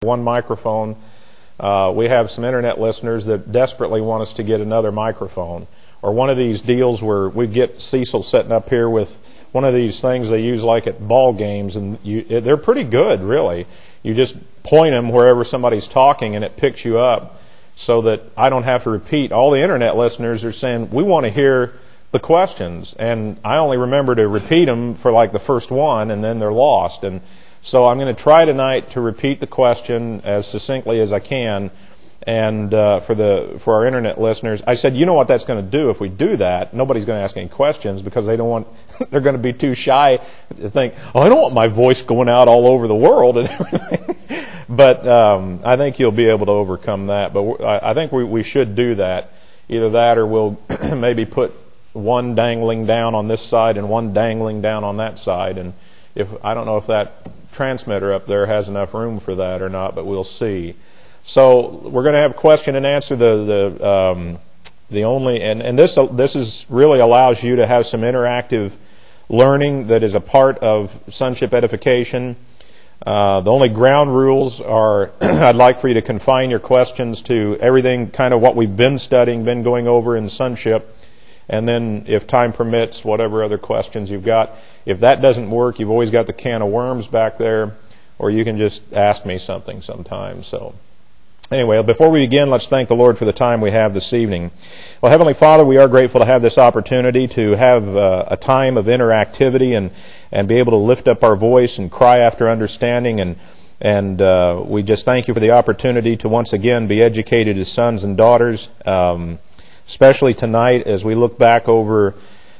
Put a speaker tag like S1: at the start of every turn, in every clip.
S1: one microphone. We have some internet listeners that desperately want us to get another microphone. Or one of these deals where we get Cecil sitting up here with one of these things they use like at ball games, and they're pretty good, really. You just point them wherever somebody's talking, and it picks you up so that I don't have to repeat. All the internet listeners are saying, we want to hear the questions, and I only remember to repeat them for like the first one, and then they're lost. And so I'm going to try tonight to repeat the question as succinctly as I can. And for our internet listeners, I said, you know what that's going to do if we do that? Nobody's going to ask any questions because they're going to be too shy to think, oh, I don't want my voice going out all over the world and everything. But I think you'll be able to overcome that. But I think we should do that. Either that or we'll maybe put one dangling down on this side and one dangling down on that side. And I don't know if that transmitter up there has enough room for that or not, but we'll see. So we're going to have question and answer. The only and this is really allows you to have some interactive learning that is a part of sonship edification. The only ground rules are I'd like for you to confine your questions to everything kind of what we've been studying, been going over in sonship, and then if time permits, whatever other questions you've got. If that doesn't work, you've always got the can of worms back there, or you can just ask me something sometime. So. Anyway, before we begin, let's thank the Lord for the time we have this evening. Well, Heavenly Father, we are grateful to have this opportunity to have a time of interactivity and be able to lift up our voice and cry after understanding. And we just thank you for the opportunity to once again be educated as sons and daughters, especially tonight as we look back over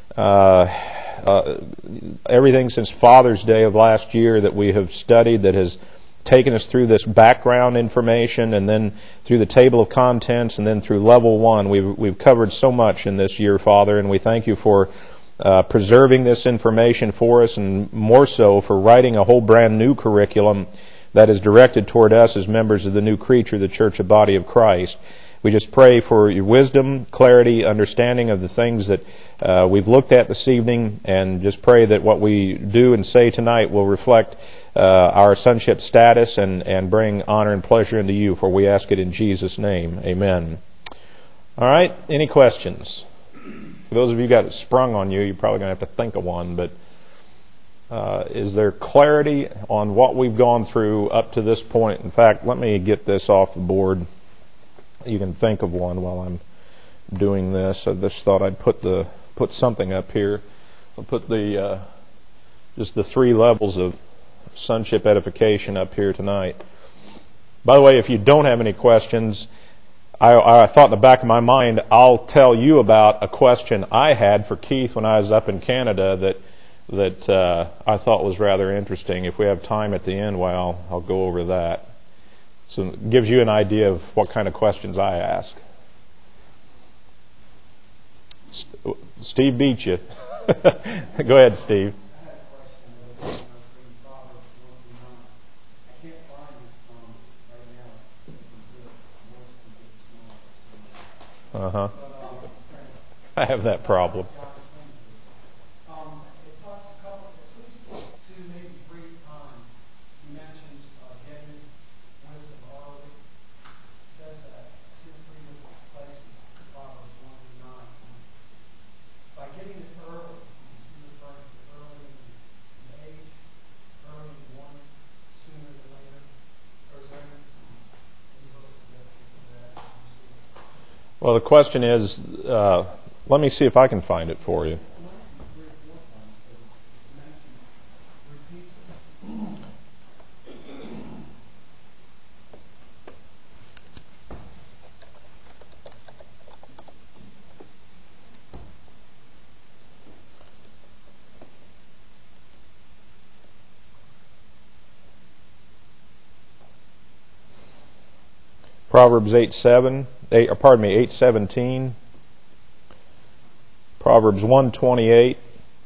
S1: everything since Father's Day of last year that we have studied that has taken us through this background information and then through the table of contents and then through level 1. We've covered so much in this year, Father, and we thank you for preserving this information for us and more so for writing a whole brand new curriculum that is directed toward us as members of the new creature, the Church of Body of Christ. We just pray for your wisdom, clarity, understanding of the things that we've looked at this evening, and just pray that what we do and say tonight will reflect our sonship status and bring honor and pleasure into you, for we ask it in Jesus' name. Amen. All right, any questions? For those of you who got it sprung on you, you're probably going to have to think of one, but is there clarity on what we've gone through up to this point? In fact, let me get this off the board. You can think of one while I'm doing this. I just thought I'd put something up here. I'll put just the 3 levels of sonship edification up here tonight. By the way, if you don't have any questions, I thought in the back of my mind, I'll tell you about a question I had for Keith when I was up in Canada that I thought was rather interesting. If we have time at the end, well, I'll go over that. So it gives you an idea of what kind of questions I ask. Steve beat you. Go ahead, Steve. Uh-huh. I have that problem.
S2: It talks at least 2, maybe 3 times. He mentions getting wisdom early. It says that 2 or 3 different places, Proverbs 1-9. By getting it early, you see the referring to early in age, early in one, sooner than later. Or is there any significance of that?
S1: Well, the question is, let me see if I can find it for you. Proverbs 8:17, Proverbs 1:28,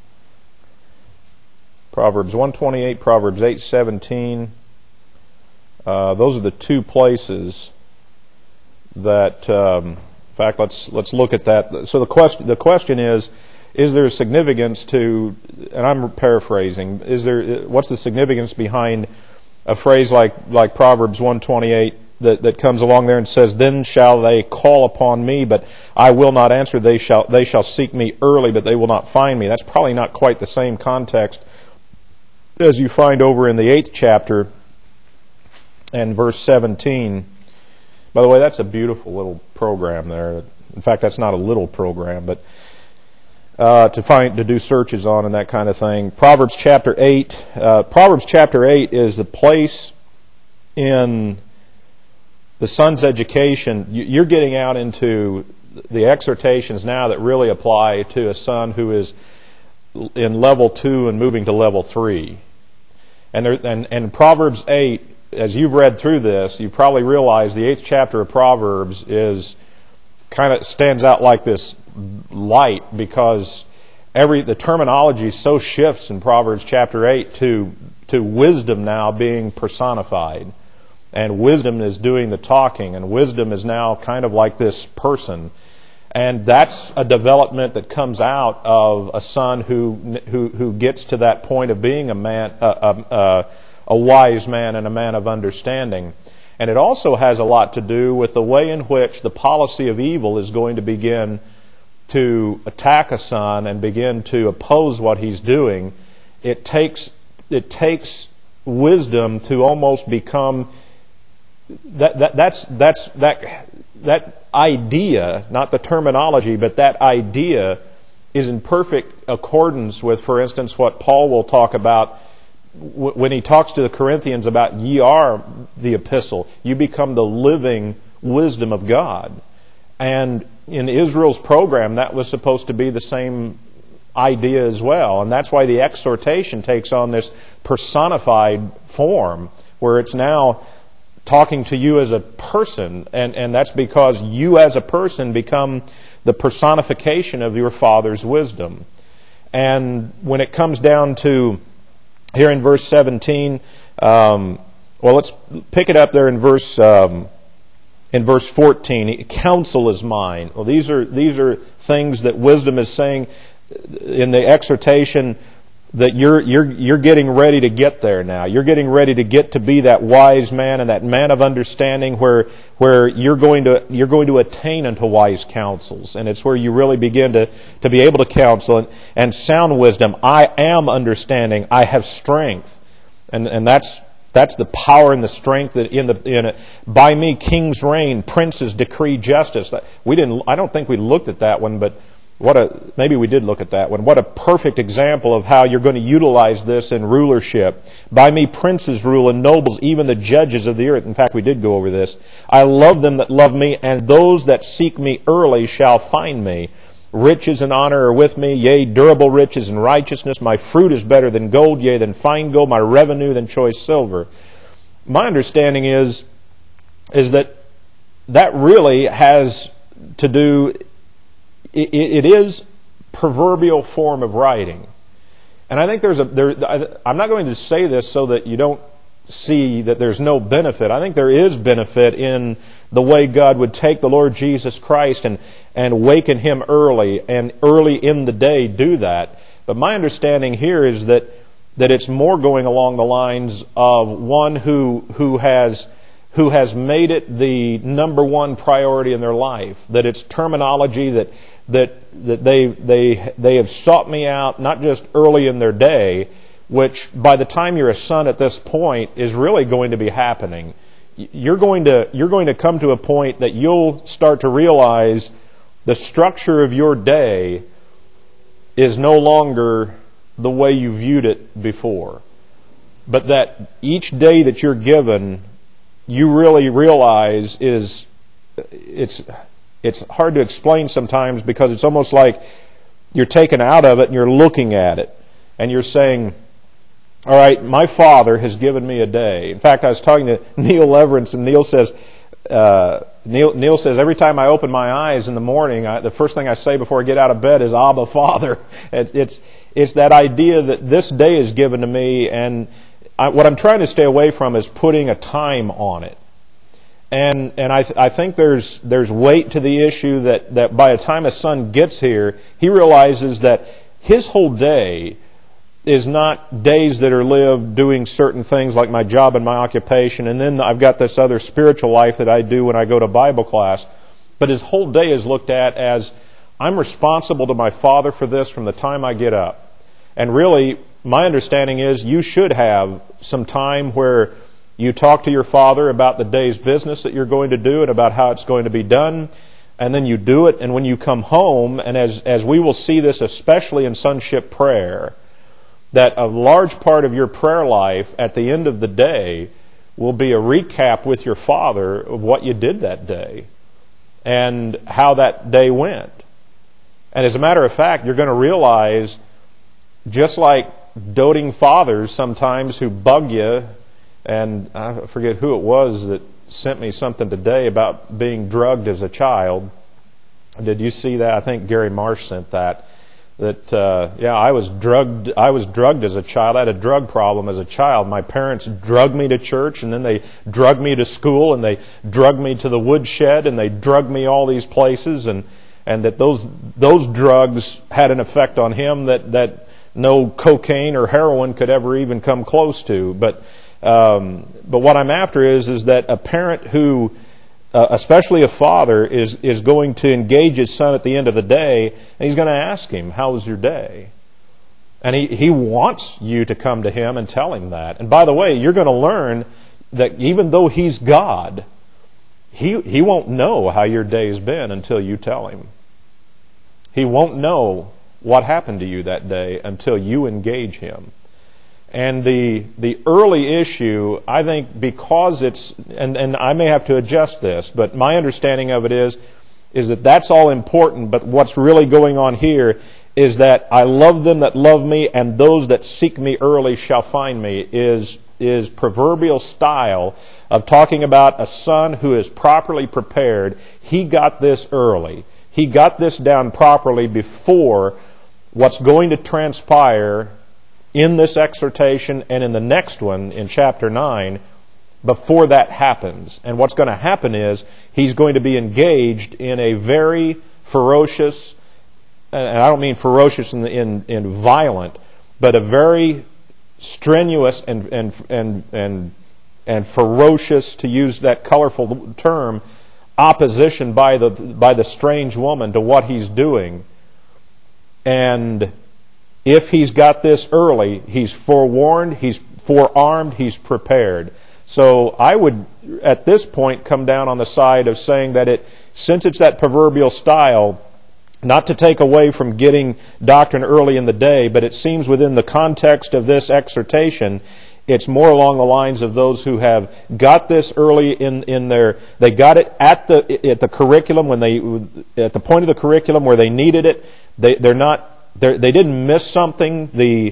S1: Proverbs 1:28, Proverbs 8:17. Those are the 2 places that. In fact, let's look at that. So the question is there a significance to? And I'm paraphrasing. What's the significance behind a phrase like Proverbs 1:28 that comes along there and says, "Then shall they call upon me, but I will not answer. They shall seek me early, but they will not find me." That's probably not quite the same context as you find over in the 8th chapter and verse 17. By the way, that's a beautiful little program there. In fact, that's not a little program, but to do searches on and that kind of thing. Proverbs chapter 8. Proverbs chapter 8 is the place in the son's education. You're getting out into the exhortations now that really apply to a son who is in level 2 and moving to level 3. And Proverbs 8, as you've read through this, you probably realize the 8th chapter of Proverbs stands out like this light, because the terminology so shifts in Proverbs chapter 8 to wisdom now being personified. And wisdom is doing the talking, and wisdom is now kind of like this person. And that's a development that comes out of a son who gets to that point of being a man, a wise man and a man of understanding. And it also has a lot to do with the way in which the policy of evil is going to begin to attack a son and begin to oppose what he's doing. It takes wisdom to almost become that idea, not the terminology, but that idea is in perfect accordance with, for instance, what Paul will talk about when he talks to the Corinthians about ye are the epistle. You become the living wisdom of God. And in Israel's program, that was supposed to be the same idea as well. And that's why the exhortation takes on this personified form, where it's now talking to you as a person, and that's because you as a person become the personification of your Father's wisdom. And when it comes down to here in verse 17, let's pick it up there in verse 14. Counsel is mine. Well, these are things that wisdom is saying in the exhortation, that you're getting ready to get there now. You're getting ready to get to be that wise man and that man of understanding, where you're going to attain unto wise counsels, and it's where you really begin to be able to counsel and sound wisdom. I am understanding. I have strength, and that's the power and the strength that in it. By me kings reign, princes decree justice. I don't think we looked at that one, but maybe we did look at that one. What a perfect example of how you're going to utilize this in rulership. By me princes rule and nobles, even the judges of the earth. In fact, we did go over this. I love them that love me, and those that seek me early shall find me. Riches and honor are with me, yea, durable riches and righteousness. My fruit is better than gold, yea, than fine gold. My revenue than choice silver. My understanding is that really has to do. It is proverbial form of writing, and I think I'm not going to say this so that you don't see that there's no benefit. I think there is benefit in the way God would take the Lord Jesus Christ and waken Him early, and early in the day do that. But my understanding here is that it's more going along the lines of one who has made it the number one priority in their life. That it's terminology that they have sought me out, not just early in their day, which by the time you're a son at this point is really going to be happening. You're going to come to a point that you'll start to realize the structure of your day is no longer the way you viewed it before. But that each day that you're given, you really realize it's hard to explain sometimes, because it's almost like you're taken out of it and you're looking at it and you're saying, all right, my Father has given me a day. In fact, I was talking to Neil Leverance, and Neil says every time I open my eyes in the morning, the first thing I say before I get out of bed is Abba, Father. It's that idea that this day is given to me, and what I'm trying to stay away from is putting a time on it. And I think there's weight to the issue that by the time a son gets here, he realizes that his whole day not days that are lived doing certain things like my job and my occupation, and then I've got this other spiritual life that I do when I go to Bible class. But his whole day is looked at as, I'm responsible to my Father for this from the time I get up. And really, my understanding is you should have some time where you talk to your Father about the day's business that you're going to do and about how it's going to be done. And then you do it, and when you come home, and as we will see this especially in sonship prayer, that a large part of your prayer life at the end of the day will be a recap with your Father of what you did that day and how that day went. And as a matter of fact, you're going to realize, just like doting fathers sometimes who bug you, and I forget who it was that sent me something today about being drugged as a child. Did you see that? I think Gary Marsh sent that. I was drugged as a child. I had a drug problem as a child. My parents drugged me to church, and then they drugged me to school, and they drugged me to the woodshed, and they drugged me all these places, and that those drugs had an effect on him that no cocaine or heroin could ever even come close to. But what I'm after is that a parent who, especially a father, is going to engage his son at the end of the day, and he's going to ask him, "How was your day?" And he wants you to come to him and tell him that. And by the way, you're going to learn that even though he's God, he won't know how your day's been until you tell him. He won't know what happened to you that day until you engage him. And the early issue, I think, because it's, and I may have to adjust this, but my understanding of it is that that's all important, but what's really going on here is that I love them that love me, and those that seek me early shall find me, is proverbial style of talking about a son who is properly prepared. He got this early. He got this down properly before what's going to transpire in this exhortation and in the next one in chapter 9, before that happens. And what's going to happen is he's going to be engaged in a very ferocious, and I don't mean ferocious in violent, but a very strenuous and ferocious, to use that colorful term, opposition by the strange woman to what he's doing. And if he's got this early, he's forewarned, he's forearmed, he's prepared. So I would, at this point, come down on the side of saying that since it's that proverbial style, not to take away from getting doctrine early in the day, but it seems within the context of this exhortation, it's more along the lines of those who have got this early in their, they got it at the curriculum at the point of the curriculum where they needed it. They didn't miss something. The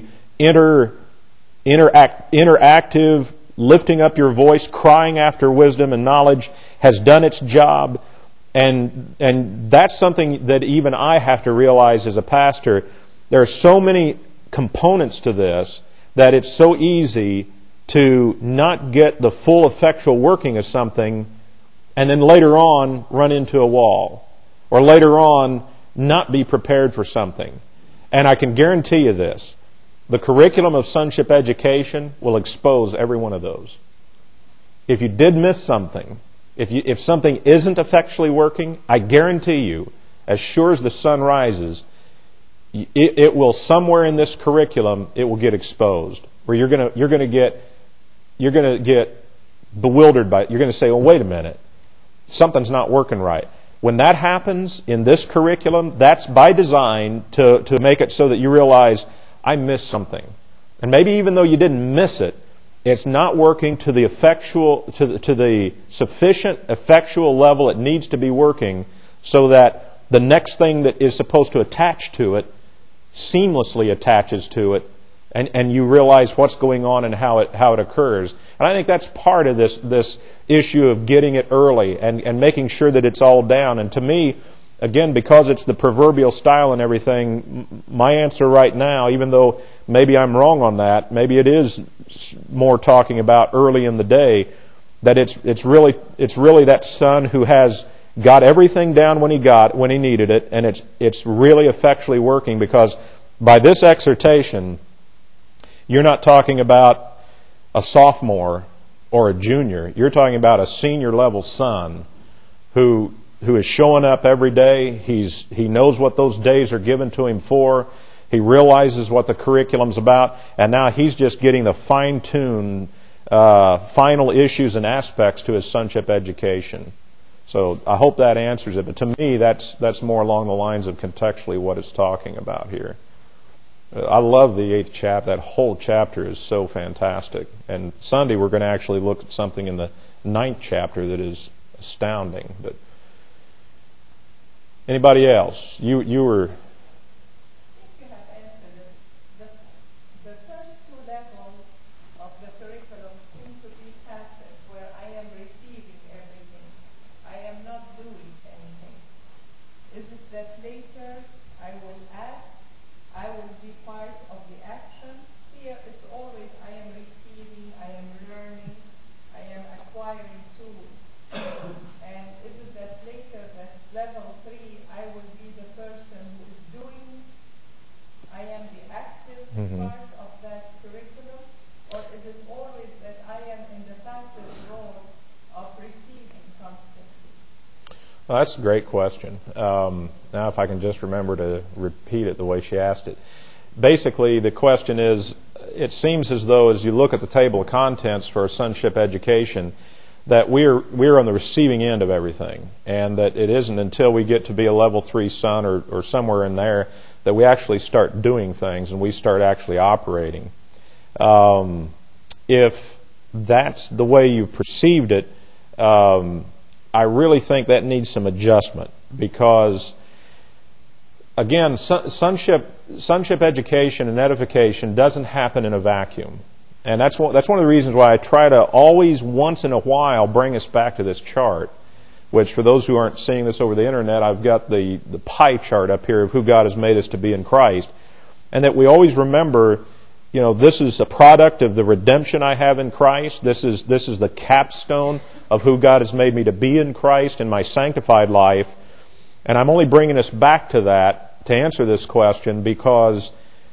S1: interactive, lifting up your voice, crying after wisdom and knowledge has done its job. And that's something that even I have to realize as a pastor. There are so many components to this that it's so easy to not get the full effectual working of something and then later on run into a wall. Or later on not be prepared for something. And I can guarantee you this. The curriculum of sonship education will expose every one of those. If you did miss something, if something isn't effectually working, I guarantee you, as sure as the sun rises, it will, somewhere in this curriculum, it will get exposed. Where you're going to get bewildered by it. You're going to say, "Oh, wait a minute, something's not working right." When that happens in this curriculum, that's by design to make it so that you realize, I missed something. And maybe even though you didn't miss it, it's not working to the sufficient effectual level it needs to be working, so that the next thing that is supposed to attach to it seamlessly attaches to it, and you realize what's going on and how it occurs. And I think that's part of this issue of getting it early and making sure that it's all down. And to me, again, because it's the proverbial style and everything, my answer right now, even though maybe I'm wrong on that, maybe it is more talking about early in the day, that it's really that son who has got everything down when he needed it, and it's really effectually working, because by this exhortation, You're not talking about a sophomore or a junior. You're talking about a senior level son who is showing up every day. He knows what those days are given to him for. He realizes what the curriculum's about, and now he's just getting the fine-tuned final issues and aspects to his sonship education. So I hope that answers it. But to me, that's more along the lines of contextually what it's talking about here. I love the 8th chapter. That whole chapter is so fantastic. And Sunday we're going to actually look at something in the 9th chapter that is astounding. But anybody else? You were.
S3: You have answered it. The first two levels of the curriculum seem to be passive, where I am receiving everything. I am not doing anything. Is it that later I will act? I will be part of the action? Here it's always I am receiving, I am learning, I am acquiring tools. And is it that later, that level 3, I will be the person who is doing, I am the active part of that curriculum? Or is it always that I am in the passive role of receiving constantly?
S1: Well, that's a great question. Now if I can just remember to repeat it the way she asked it. Basically, the question is, it seems as though as you look at the table of contents for a sonship education, that we're on the receiving end of everything, and that it isn't until we get to be a level 3 son or somewhere in there that we actually start doing things and we start actually operating. If that's the way you perceived it, I really think that needs some adjustment, because again, sonship education and edification doesn't happen in a vacuum. And that's one of the reasons why I try to always, once in a while, bring us back to this chart, which for those who aren't seeing this over the internet, I've got the pie chart up here of who God has made us to be in Christ. And that we always remember, this is a product of the redemption I have in Christ. This is the capstone of who God has made me to be in Christ in my sanctified life. And I'm only bringing us back to that to answer this question because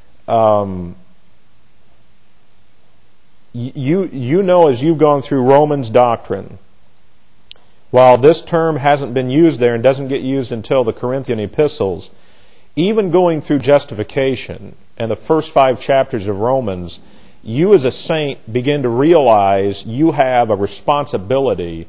S1: you know, as you've gone through Romans doctrine, while this term hasn't been used there and doesn't get used until the Corinthian epistles, even going through justification and the first 5 chapters of Romans, you as a saint begin to realize you have a responsibility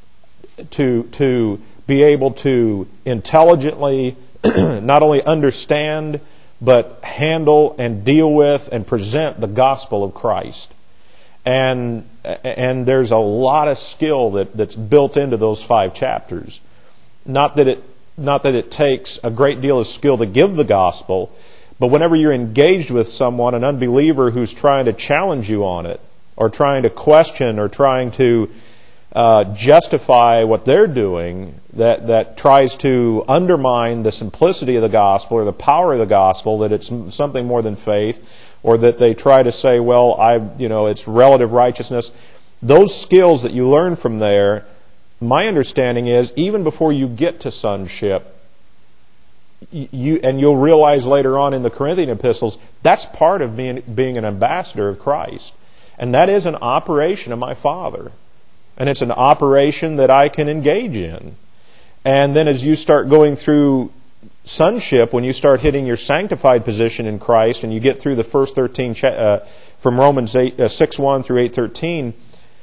S1: to be able to intelligently not only understand, but handle and deal with and present the gospel of Christ. And there's a lot of skill that's built into those 5 chapters. Not that it takes a great deal of skill to give the gospel, but whenever you're engaged with someone, an unbeliever who's trying to challenge you on it, or trying to question, or trying to justify what they're doing, that tries to undermine the simplicity of the gospel or the power of the gospel, that it's something more than faith, or that they try to say, well, it's relative righteousness. Those skills that you learn from there, my understanding is, even before you get to sonship, you'll realize later on in the Corinthian epistles, that's part of being an ambassador of Christ. And that is an operation of my Father. And it's an operation that I can engage in. And then as you start going through sonship, when you start hitting your sanctified position in Christ, and you get through the first 13 from Romans 6:1 through 8:13,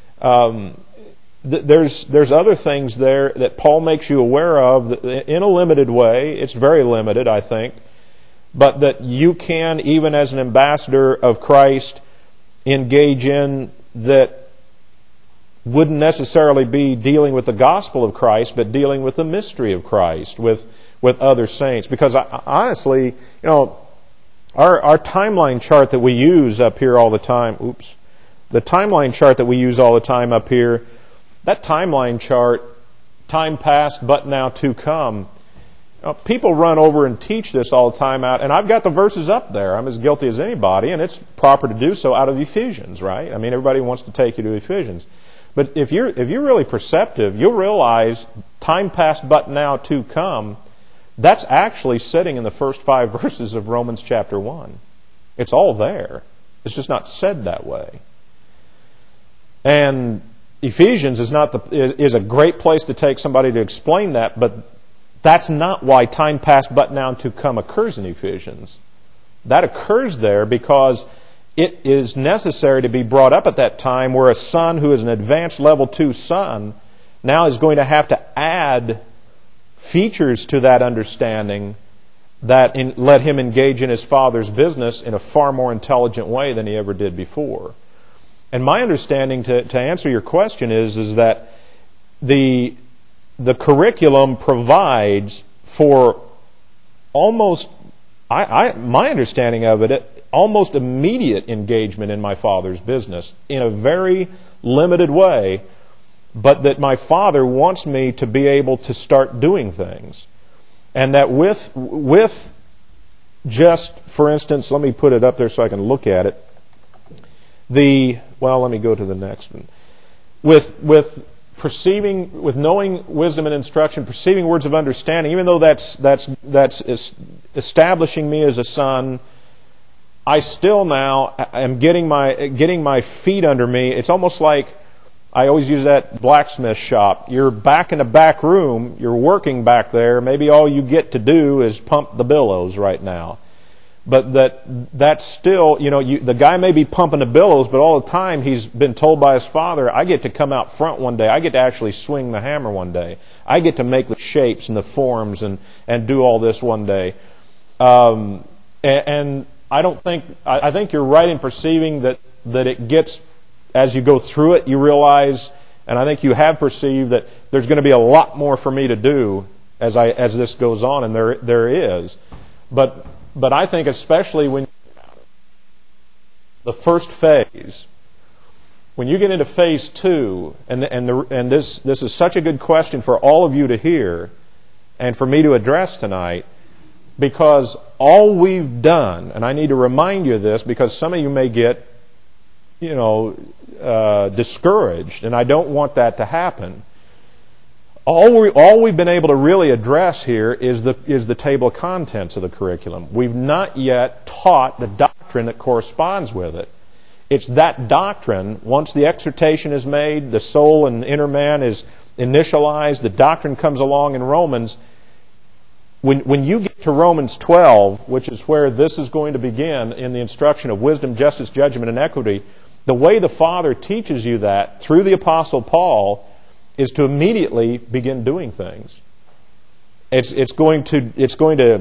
S1: there's other things there that Paul makes you aware of in a limited way. It's very limited, I think, but that you can, even as an ambassador of Christ, engage in that wouldn't necessarily be dealing with the gospel of Christ, but dealing with the mystery of Christ with other saints. Because honestly, our timeline chart that we use up here all the time, the timeline chart that we use all the time up here, that timeline chart, time past but now to come, people run over and teach this all the time out, and I've got the verses up there. I'm as guilty as anybody, and it's proper to do so out of Ephesians, right? I mean, everybody wants to take you to Ephesians. But if you're really perceptive, you'll realize time past but now to come, that's actually sitting in the first 5 verses of Romans chapter 1. It's all there. It's just not said that way. And Ephesians is a great place to take somebody to explain that, but that's not why time past but now to come occurs in Ephesians. That occurs there because it is necessary to be brought up at that time where a son who is an advanced level 2 son now is going to have to add features to that understanding that let him engage in his father's business in a far more intelligent way than he ever did before. And my understanding, to answer your question, is that the curriculum provides for almost, my understanding of it, almost immediate engagement in my father's business in a very limited way, but that my father wants me to be able to start doing things. And that with just, for instance, let me put it up there so I can look at it. Let me go to the next one. With perceiving, with knowing wisdom and instruction, perceiving words of understanding, even though that's establishing me as a son, I still now am getting my feet under me. It's almost like, I always use that blacksmith shop. You're back in the back room, you're working back there, maybe all you get to do is pump the billows right now. But that's still, the guy may be pumping the billows, but all the time he's been told by his father, I get to come out front one day. I get to actually swing the hammer one day. I get to make the shapes and the forms and do all this one day. And I think you're right in perceiving that it gets, as you go through it, you realize, and I think you have perceived that there's going to be a lot more for me to do as this goes on, and there is. But I think especially when the first phase, when you get into phase 2, and this is such a good question for all of you to hear and for me to address tonight, because all we've done, and I need to remind you of this because some of you may get, discouraged, and I don't want that to happen. All we've been able to really address here is the table of contents of the curriculum. We've not yet taught the doctrine that corresponds with it. It's that doctrine, once the exhortation is made, the soul and inner man is initialized, the doctrine comes along in Romans. When you get to Romans 12, which is where this is going to begin in the instruction of wisdom, justice, judgment, and equity, the way the Father teaches you that through the Apostle Paul is to immediately begin doing things. It's going to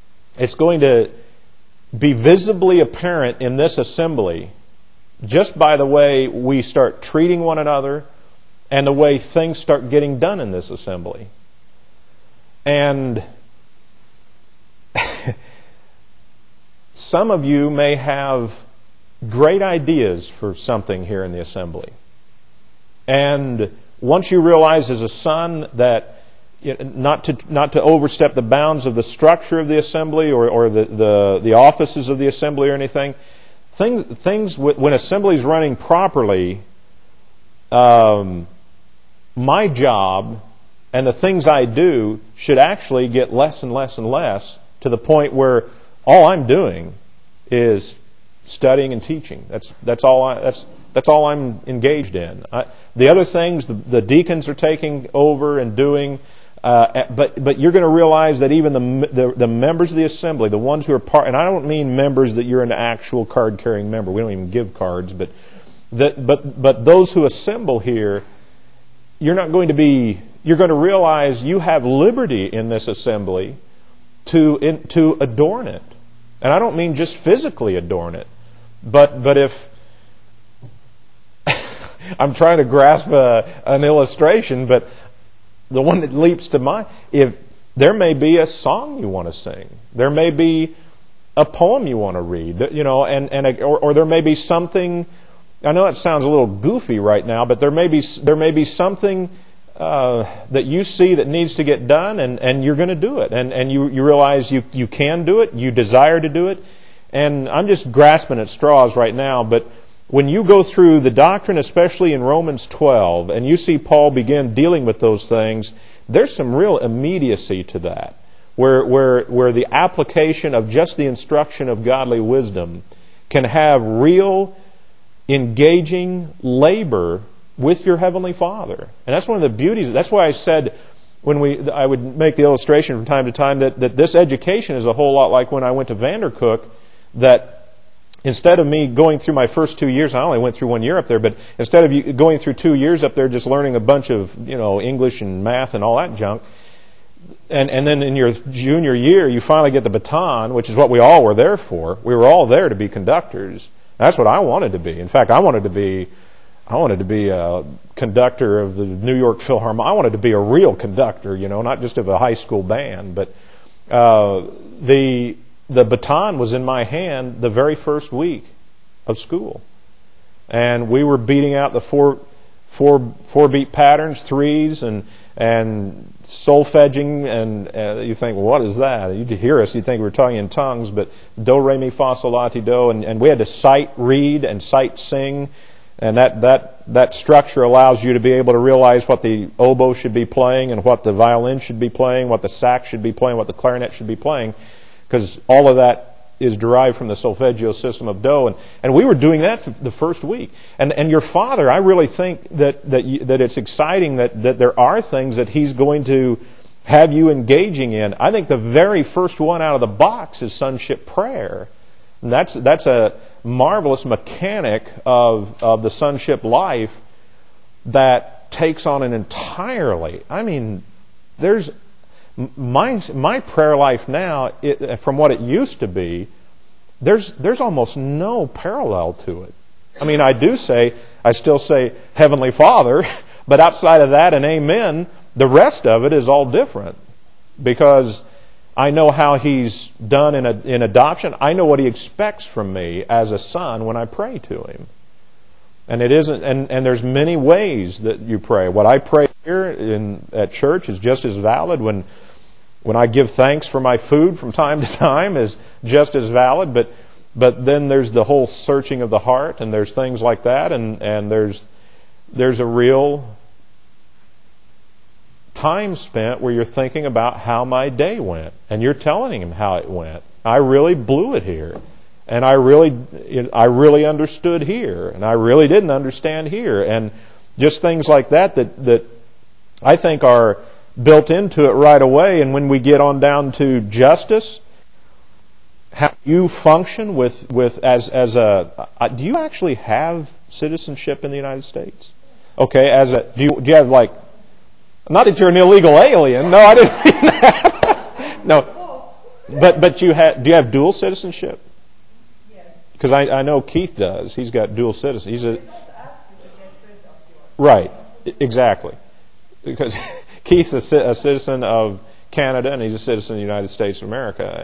S1: be visibly apparent in this assembly just by the way we start treating one another and the way things start getting done in this assembly. And some of you may have great ideas for something here in the assembly. And once you realize as a son that not to overstep the bounds of the structure of the assembly or the offices of the assembly or anything, things when assembly is running properly, my job and the things I do should actually get less and less and less to the point where all I'm doing is studying and teaching. That's all I'm engaged in. The other things, the deacons are taking over and doing, but you're going to realize that even the members of the assembly, the ones who are part, and I don't mean members that you're an actual card-carrying member. We don't even give cards, but those who assemble here, you're going to realize you have liberty in this assembly to adorn it, and I don't mean just physically adorn it, but if I'm trying to grasp an illustration, but the one that leaps to mind, if there may be a song you want to sing, there may be a poem you want to read, or there may be something. I know it sounds a little goofy right now, but there may be something that you see that needs to get done, and you're going to do it, and you realize you can do it, you desire to do it, and I'm just grasping at straws right now, but when you go through the doctrine, especially in Romans 12, and you see Paul begin dealing with those things, there's some real immediacy to that, where the application of just the instruction of godly wisdom can have real, engaging labor with your Heavenly Father. And that's one of the beauties. That's why I said I would make the illustration from time to time that this education is a whole lot like when I went to Vandercook, that instead of me going through my first 2 years, I only went through 1 year up there, but instead of going through 2 years up there just learning a bunch of, English and math and all that junk, and then in your junior year you finally get the baton, which is what we all were there for. We were all there to be conductors. That's what I wanted to be. In fact, I wanted to be a conductor of the New York Philharmonic. I wanted to be a real conductor, not just of a high school band. But the baton was in my hand the very first week of school, and we were beating out the four beat patterns, threes, and solfeging. And you think, well, what is that? You'd hear us, you'd think we were talking in tongues. But do, re, mi, fa, sol, la, ti, do, and we had to sight read and sight sing. And that structure allows you to be able to realize what the oboe should be playing and what the violin should be playing, what the sax should be playing, what the clarinet should be playing, because all of that is derived from the solfeggio system of do. And we were doing that for the first week. And your Father, I really think that it's exciting that there are things that He's going to have you engaging in. I think the very first one out of the box is sonship prayer. And that's a marvelous mechanic of the sonship life that takes on an entirely. I mean, there's my prayer life now, from what it used to be, there's almost no parallel to it. I mean, I still say Heavenly Father, but outside of that and Amen, the rest of it is all different, because I know how He's done in adoption. I know what He expects from me as a son when I pray to Him. And it isn't, and there's many ways that you pray. What I pray here at church is just as valid. When I give thanks for my food from time to time is just as valid. But then there's the whole searching of the heart, and there's things like that, and there's a real time spent where you're thinking about how my day went, and you're telling Him how it went. I really blew it here, and I really understood here, and I really didn't understand here, and just things like that I think are built into it right away. And when we get on down to justice, how you function do you actually have citizenship in the United States? Okay, do you have, like, not that you're an illegal alien. No, I didn't mean that. No, but do you have dual citizenship?
S3: Yes.
S1: Because I know Keith does. He's got dual citizenship.
S3: They don't ask you to get rid of yours.
S1: Right, exactly. Because Keith's a citizen of Canada, and he's a citizen of the United States of America,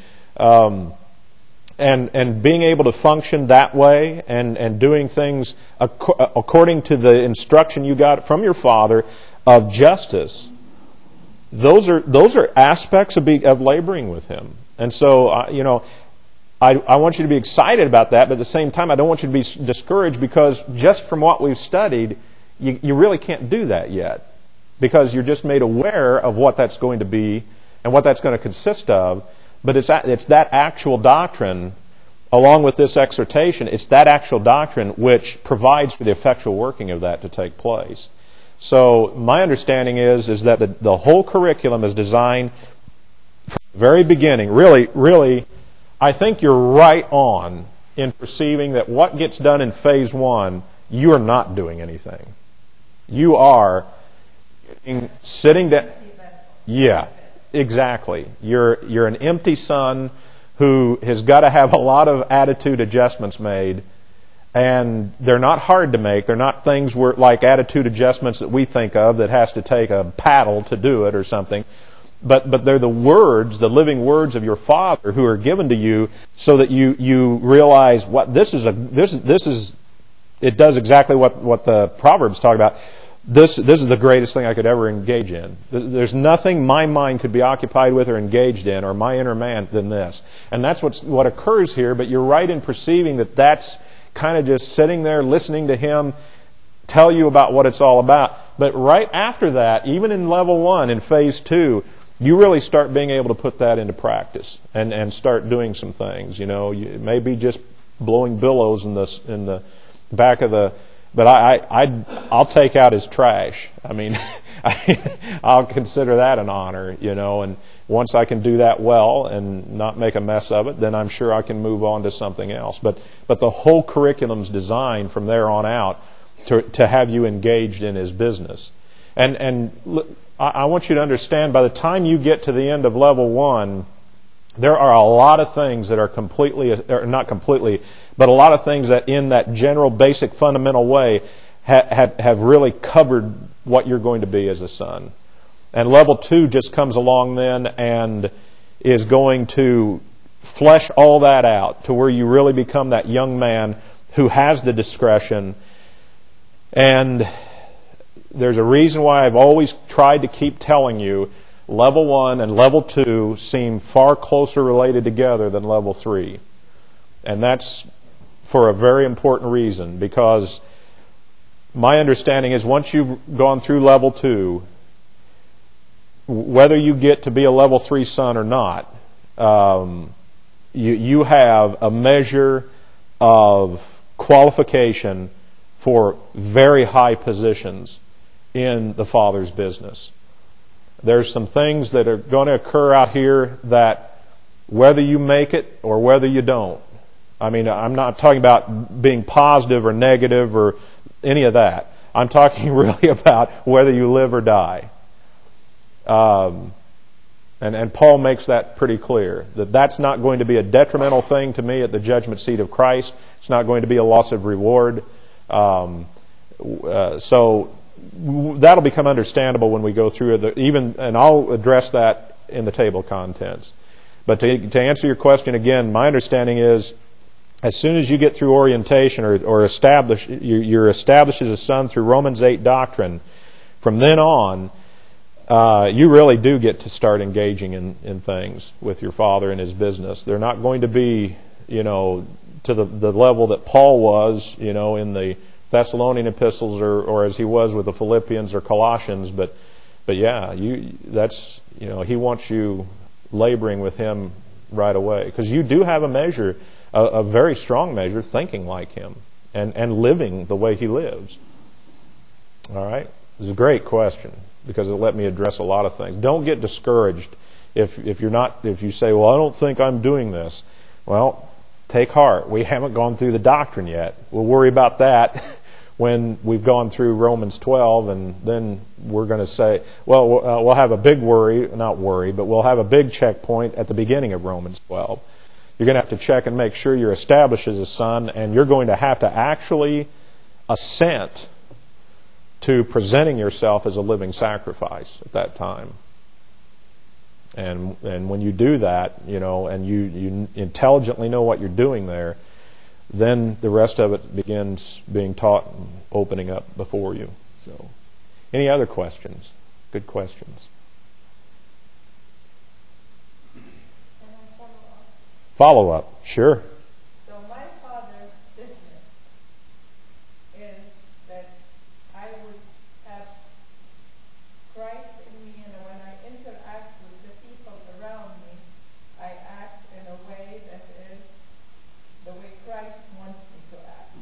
S1: and being able to function that way and doing things according to the instruction you got from your Father of justice, those are aspects of laboring with Him. And so, I want you to be excited about that, but at the same time, I don't want you to be discouraged, because just from what we've studied, you really can't do that yet, because you're just made aware of what that's going to be and what that's going to consist of. But it's that actual doctrine, along with this exhortation, it's that actual doctrine which provides for the effectual working of that to take place. So my understanding is that the whole curriculum is designed from the very beginning. Really, I think you're right on in perceiving that what gets done in phase 1, you are not doing anything. You are sitting down. Yeah, exactly. You're an empty son who has got to have a lot of attitude adjustments made. And they're not hard to make. They're not things like attitude adjustments that we think of that has to take a paddle to do it or something. But they're the words, the living words of your Father who are given to you, so that you realize what this is. It does exactly what the Proverbs talk about. This is the greatest thing I could ever engage in. There's nothing my mind could be occupied with or engaged in, or my inner man, than this. And that's what occurs here. But you're right in perceiving that that's kind of just sitting there listening to Him tell you about what it's all about. But right after that, even in level 1, in phase 2, you really start being able to put that into practice and start doing some things. You may be just blowing billows in the back of the. But I'll take out his trash. I mean, I'll consider that an honor, And once I can do that well and not make a mess of it, then I'm sure I can move on to something else. But the whole curriculum's designed from there on out to have you engaged in his business. And I want you to understand, by the time you get to the end of level 1, there are a lot of things that are not completely, but a lot of things that in that general, basic, fundamental way have really covered what you're going to be as a son. And level 2 just comes along then and is going to flesh all that out to where you really become that young man who has the discretion. And there's a reason why I've always tried to keep telling you level 1 and level 2 seem far closer related together than level 3. And that's for a very important reason, because my understanding is once you've gone through level 2, whether you get to be a level 3 son or not, you have a measure of qualification for very high positions in the Father's business. There's some things that are going to occur out here that whether you make it or whether you don't. I mean, I'm not talking about being positive or negative or any of that. I'm talking really about whether you live or die. And Paul makes that pretty clear, that that's not going to be a detrimental thing to me at the judgment seat of Christ. It's not going to be a loss of reward. So that'll become understandable when we go through it. And I'll address that in the table of contents. But to answer your question again, my understanding is, as soon as you get through orientation or you're established as a son through Romans 8 doctrine, from then on, you really do get to start engaging in things with your father and his business. They're not going to be, to the level that Paul was, in the Thessalonian epistles or as he was with the Philippians or Colossians. But yeah, he wants you laboring with him right away, because you do have a measure, a very strong measure, thinking like him and living the way he lives. All right? This is a great question, because it let me address a lot of things. Don't get discouraged if you say, well, I don't think I'm doing this. Well, take heart. We haven't gone through the doctrine yet. We'll worry about that when we've gone through Romans 12, and then we're going to say, well, we'll have a big but we'll have a big checkpoint at the beginning of Romans 12. You're going to have to check and make sure you're established as a son, and you're going to have to actually assent to presenting yourself as a living sacrifice at that time. And when you do that, and you intelligently know what you're doing there, then the rest of it begins being taught and opening up before you. So, any other questions? Good questions.
S3: Can I follow up?
S1: Follow up, sure.
S3: So my father's business is that I would have Christ in me, and when I interact with the people around me, I act in a way that is the way Christ wants me to act.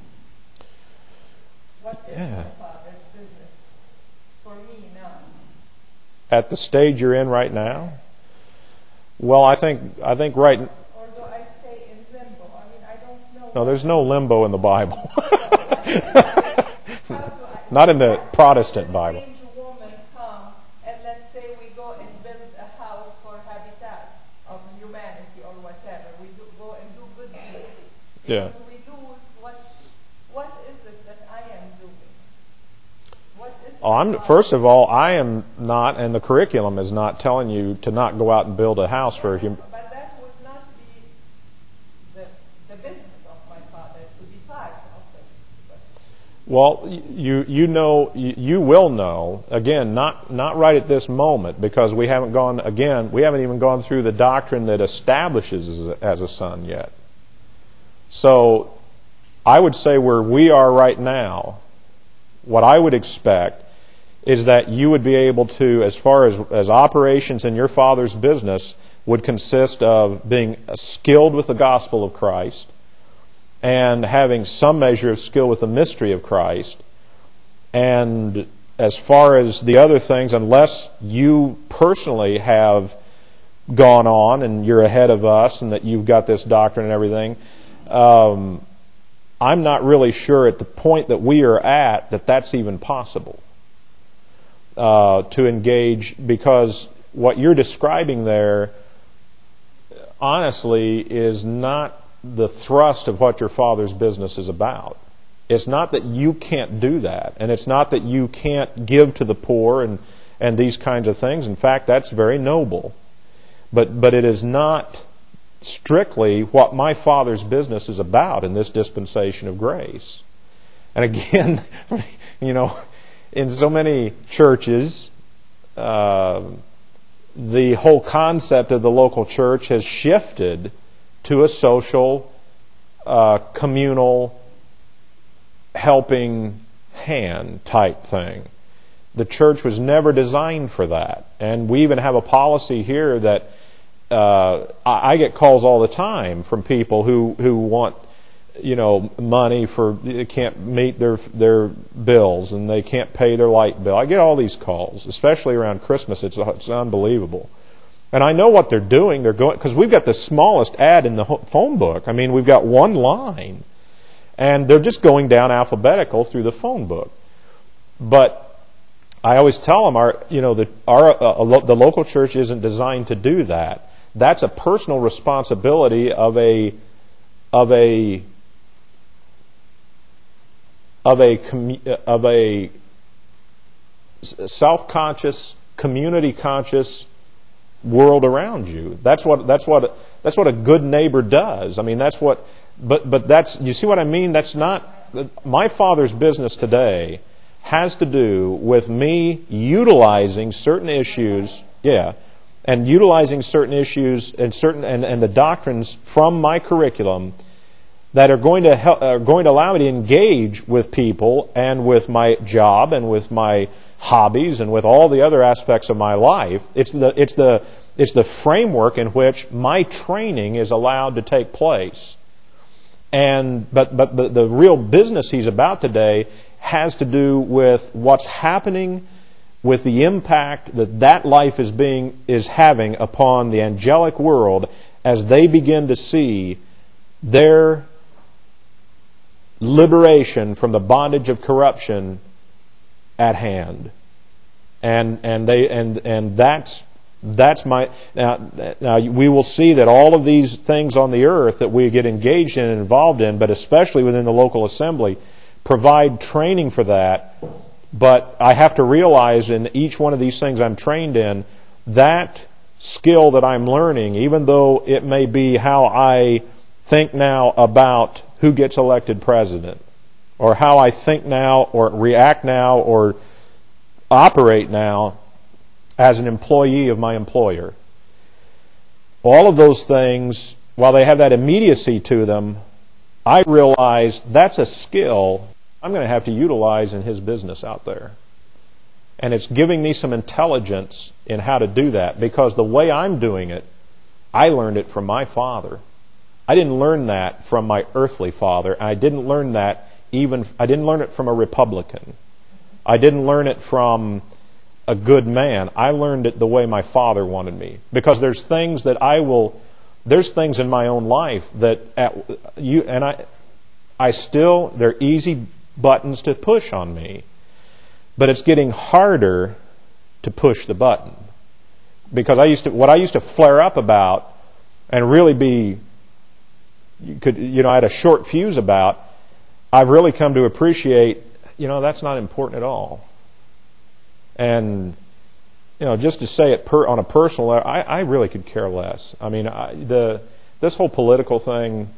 S3: What is my father's business for me now?
S1: At the stage you're in right now? Well, I think right.
S3: Or do I stay in limbo? I mean, I don't know.
S1: No, there's no limbo in the Bible. Not in the Protestant Bible.
S3: A strange woman come, and let's say we go and build a house for Habitat of Humanity or whatever. We go and do good deeds.
S1: Yeah.
S3: Because we lose what is it that I am doing? What is it
S1: First of all, I am not, and the curriculum is not telling you to not go out and build a house for him.
S3: But that would not be the business of my father to be part of it.
S1: Well, you will know, again, not right at this moment, because we haven't even gone through the doctrine that establishes as a son yet. So I would say where we are right now, what I would expect is that you would be able to, as far as operations in your father's business would consist of being skilled with the gospel of Christ, and having some measure of skill with the mystery of Christ. And as far as the other things, unless you personally have gone on and you're ahead of us and that you've got this doctrine and everything, I'm not really sure at the point that we are at that that's even possible to engage, because what you're describing there honestly is not the thrust of what your Father's business is about. It's not that you can't do that, and it's not that you can't give to the poor and these kinds of things. In fact, that's very noble. But it is not strictly what my Father's business is about in this dispensation of grace. And again, in so many churches, the whole concept of the local church has shifted to a social, communal, helping hand type thing. The church was never designed for that. And we even have a policy here that I get calls all the time from people who want money for, they can't meet their bills and they can't pay their light bill. I get all these calls, especially around Christmas. It's unbelievable. And I know what they're doing. They're going, because we've got the smallest ad in the phone book. I mean, we've got one line. And they're just going down alphabetical through the phone book. But I always tell them, the local church isn't designed to do that. That's a personal responsibility of a self-conscious, community-conscious world around you. That's what a good neighbor does. I mean, that's what. But that's, you see what I mean? That's not, my Father's business today has to do with me utilizing certain issues, and utilizing certain issues and the doctrines from my curriculum that are going to allow me to engage with people and with my job and with my hobbies and with all the other aspects of my life. It's the framework in which my training is allowed to take place. But the real business he's about today has to do with what's happening with the impact that life is having upon the angelic world as they begin to see their liberation from the bondage of corruption at hand. And that's my now we will see that all of these things on the earth that we get engaged in and involved in, but especially within the local assembly, provide training for that. But I have to realize in each one of these things I'm trained in, that skill that I'm learning, even though it may be how I think now about who gets elected president, or how I think now or react now or operate now as an employee of my employer. All of those things, while they have that immediacy to them, I realize that's a skill I'm going to have to utilize in his business out there. And it's giving me some intelligence in how to do that, because the way I'm doing it, I learned it from my father. I didn't learn that from my earthly father. I didn't learn that I didn't learn it from a Republican. I didn't learn it from a good man. I learned it the way my father wanted me. Because there's things in my own life that they're easy buttons to push on me. But it's getting harder to push the button. Because what I used to flare up about and really I had a short fuse about, I've really come to appreciate, that's not important at all. And, just to say it on a personal level, I really could care less. I mean, this whole political thing,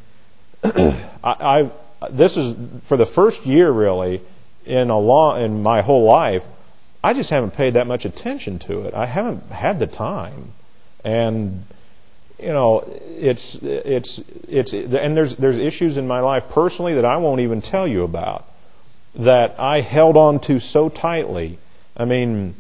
S1: this is, for the first year really, in my whole life, I just haven't paid that much attention to it. I haven't had the time. And, it's and there's issues in my life personally that I won't even tell you about, that I held on to so tightly. I mean,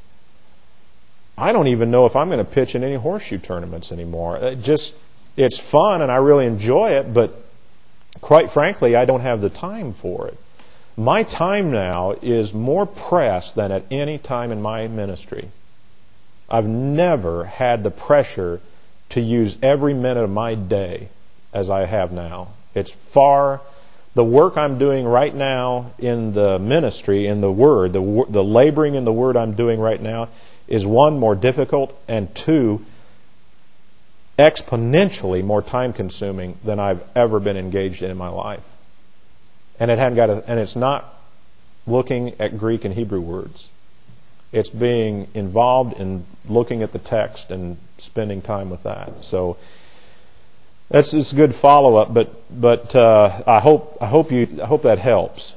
S1: I don't even know if I'm going to pitch in any horseshoe tournaments anymore. It's fun and I really enjoy it, but quite frankly, I don't have the time for it. My time now is more pressed than at any time in my ministry. I've never had the pressure to use every minute of my day as I have now. It's far, the work I'm doing right now in the ministry, in the Word, the laboring in the Word I'm doing right now is, one, more difficult, and two, exponentially more time consuming than I've ever been engaged in my life. And it's not looking at Greek and Hebrew words. It's being involved in looking at the text and spending time with that. So that's a good follow up, but I hope that helps.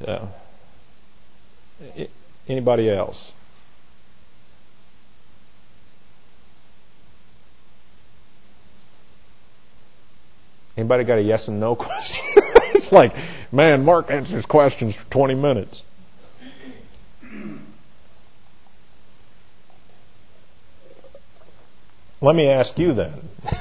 S1: Anybody else? Anybody got a yes and no question? It's like, man, Mark answers questions for 20 minutes. Let me ask you then.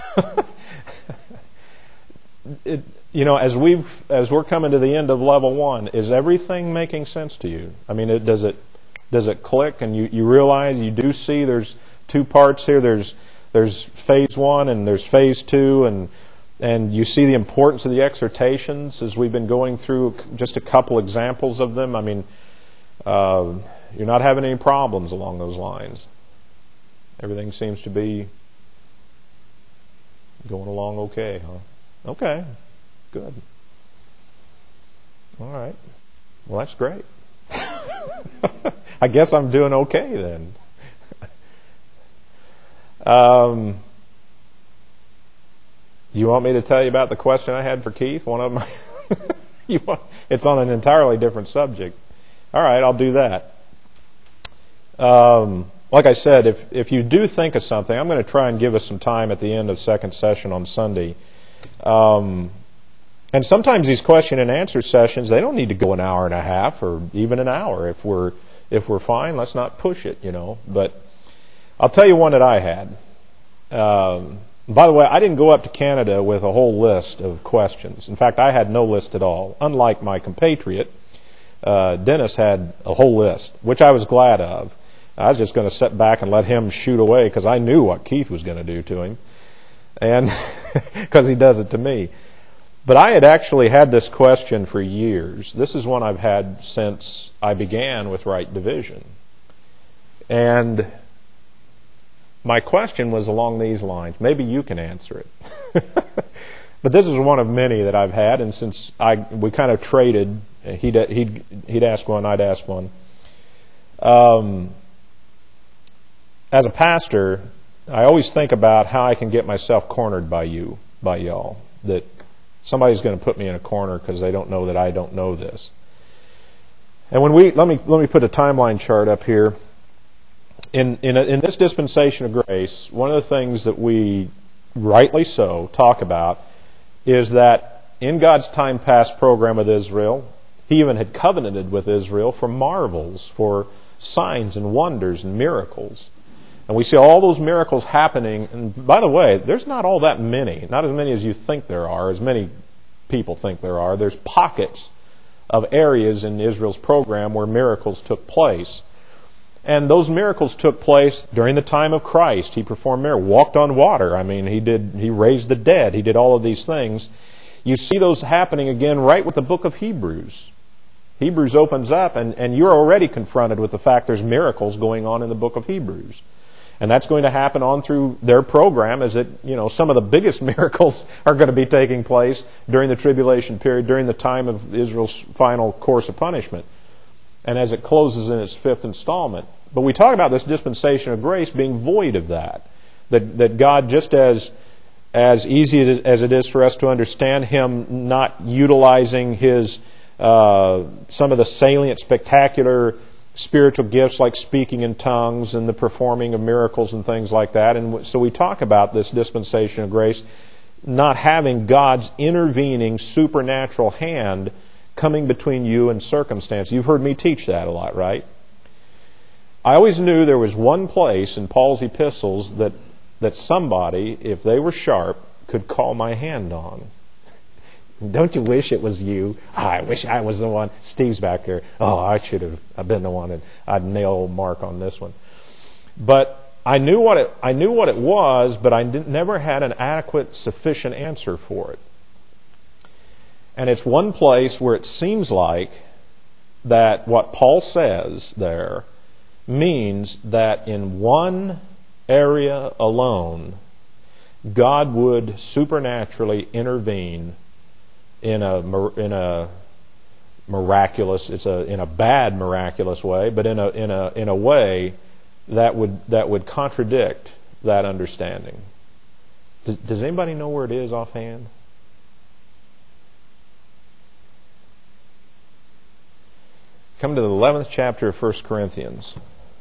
S1: As we're coming to the end of level 1, is everything making sense to you? I mean, does it click, and you realize you do see there's two parts here. There's phase 1 and there's phase 2, and you see the importance of the exhortations as we've been going through just a couple examples of them. I mean, you're not having any problems along those lines. Everything seems to be going along okay, huh? Okay, good. All right. Well, that's great. I guess I'm doing okay then. You want me to tell you about the question I had for Keith? One of them. It's on an entirely different subject. All right, I'll do that. Like I said, if you do think of something, I'm going to try and give us some time at the end of second session on Sunday. And sometimes these question and answer sessions, they don't need to go an hour and a half or even an hour. If we're fine, let's not push it, But I'll tell you one that I had. By the way, I didn't go up to Canada with a whole list of questions. In fact, I had no list at all. Unlike my compatriot, Dennis had a whole list, which I was glad of. I was just going to sit back and let him shoot away because I knew what Keith was going to do to him, and because he does it to me. But I had actually had this question for years. This is one I've had since I began with Right Division. And my question was along these lines. Maybe you can answer it. But this is one of many that I've had, and since we kind of traded, he'd ask one, I'd ask one. As a pastor, I always think about how I can get myself cornered by y'all. That somebody's going to put me in a corner because they don't know that I don't know this. And let me put a timeline chart up here. In this dispensation of grace, one of the things that we rightly so talk about is that in God's time past program with Israel, He even had covenanted with Israel for marvels, for signs and wonders and miracles. And we see all those miracles happening. And by the way, there's not all that many. Not as many as you think there are, as many people think there are. There's pockets of areas in Israel's program where miracles took place. And those miracles took place during the time of Christ. He performed miracles, walked on water. I mean, he raised the dead. He did all of these things. You see those happening again right with the book of Hebrews. Hebrews opens up, and you're already confronted with the fact there's miracles going on in the book of Hebrews. And that's going to happen on through their program, as some of the biggest miracles are going to be taking place during the tribulation period, during the time of Israel's final course of punishment, and as it closes in its fifth installment. But we talk about this dispensation of grace being void of that God, just as easy as it is for us to understand Him not utilizing His some of the salient, spectacular spiritual gifts like speaking in tongues and the performing of miracles and things like that. And so we talk about this dispensation of grace not having God's intervening supernatural hand coming between you and circumstance. You've heard me teach that a lot, right? I always knew there was one place in Paul's epistles that somebody, if they were sharp, could call my hand on. Don't you wish it was you? I wish I was the one. Steve's back there. Oh, I should have been the one, and I'd nail Mark on this one. But I knew what it was, but I never had an adequate, sufficient answer for it. And it's one place where it seems like that what Paul says there means that in one area alone, God would supernaturally intervene in a miraculous, in a bad miraculous way, but in a way that would contradict that understanding. Does anybody know where it is offhand? Come to the 11th chapter of 1 Corinthians.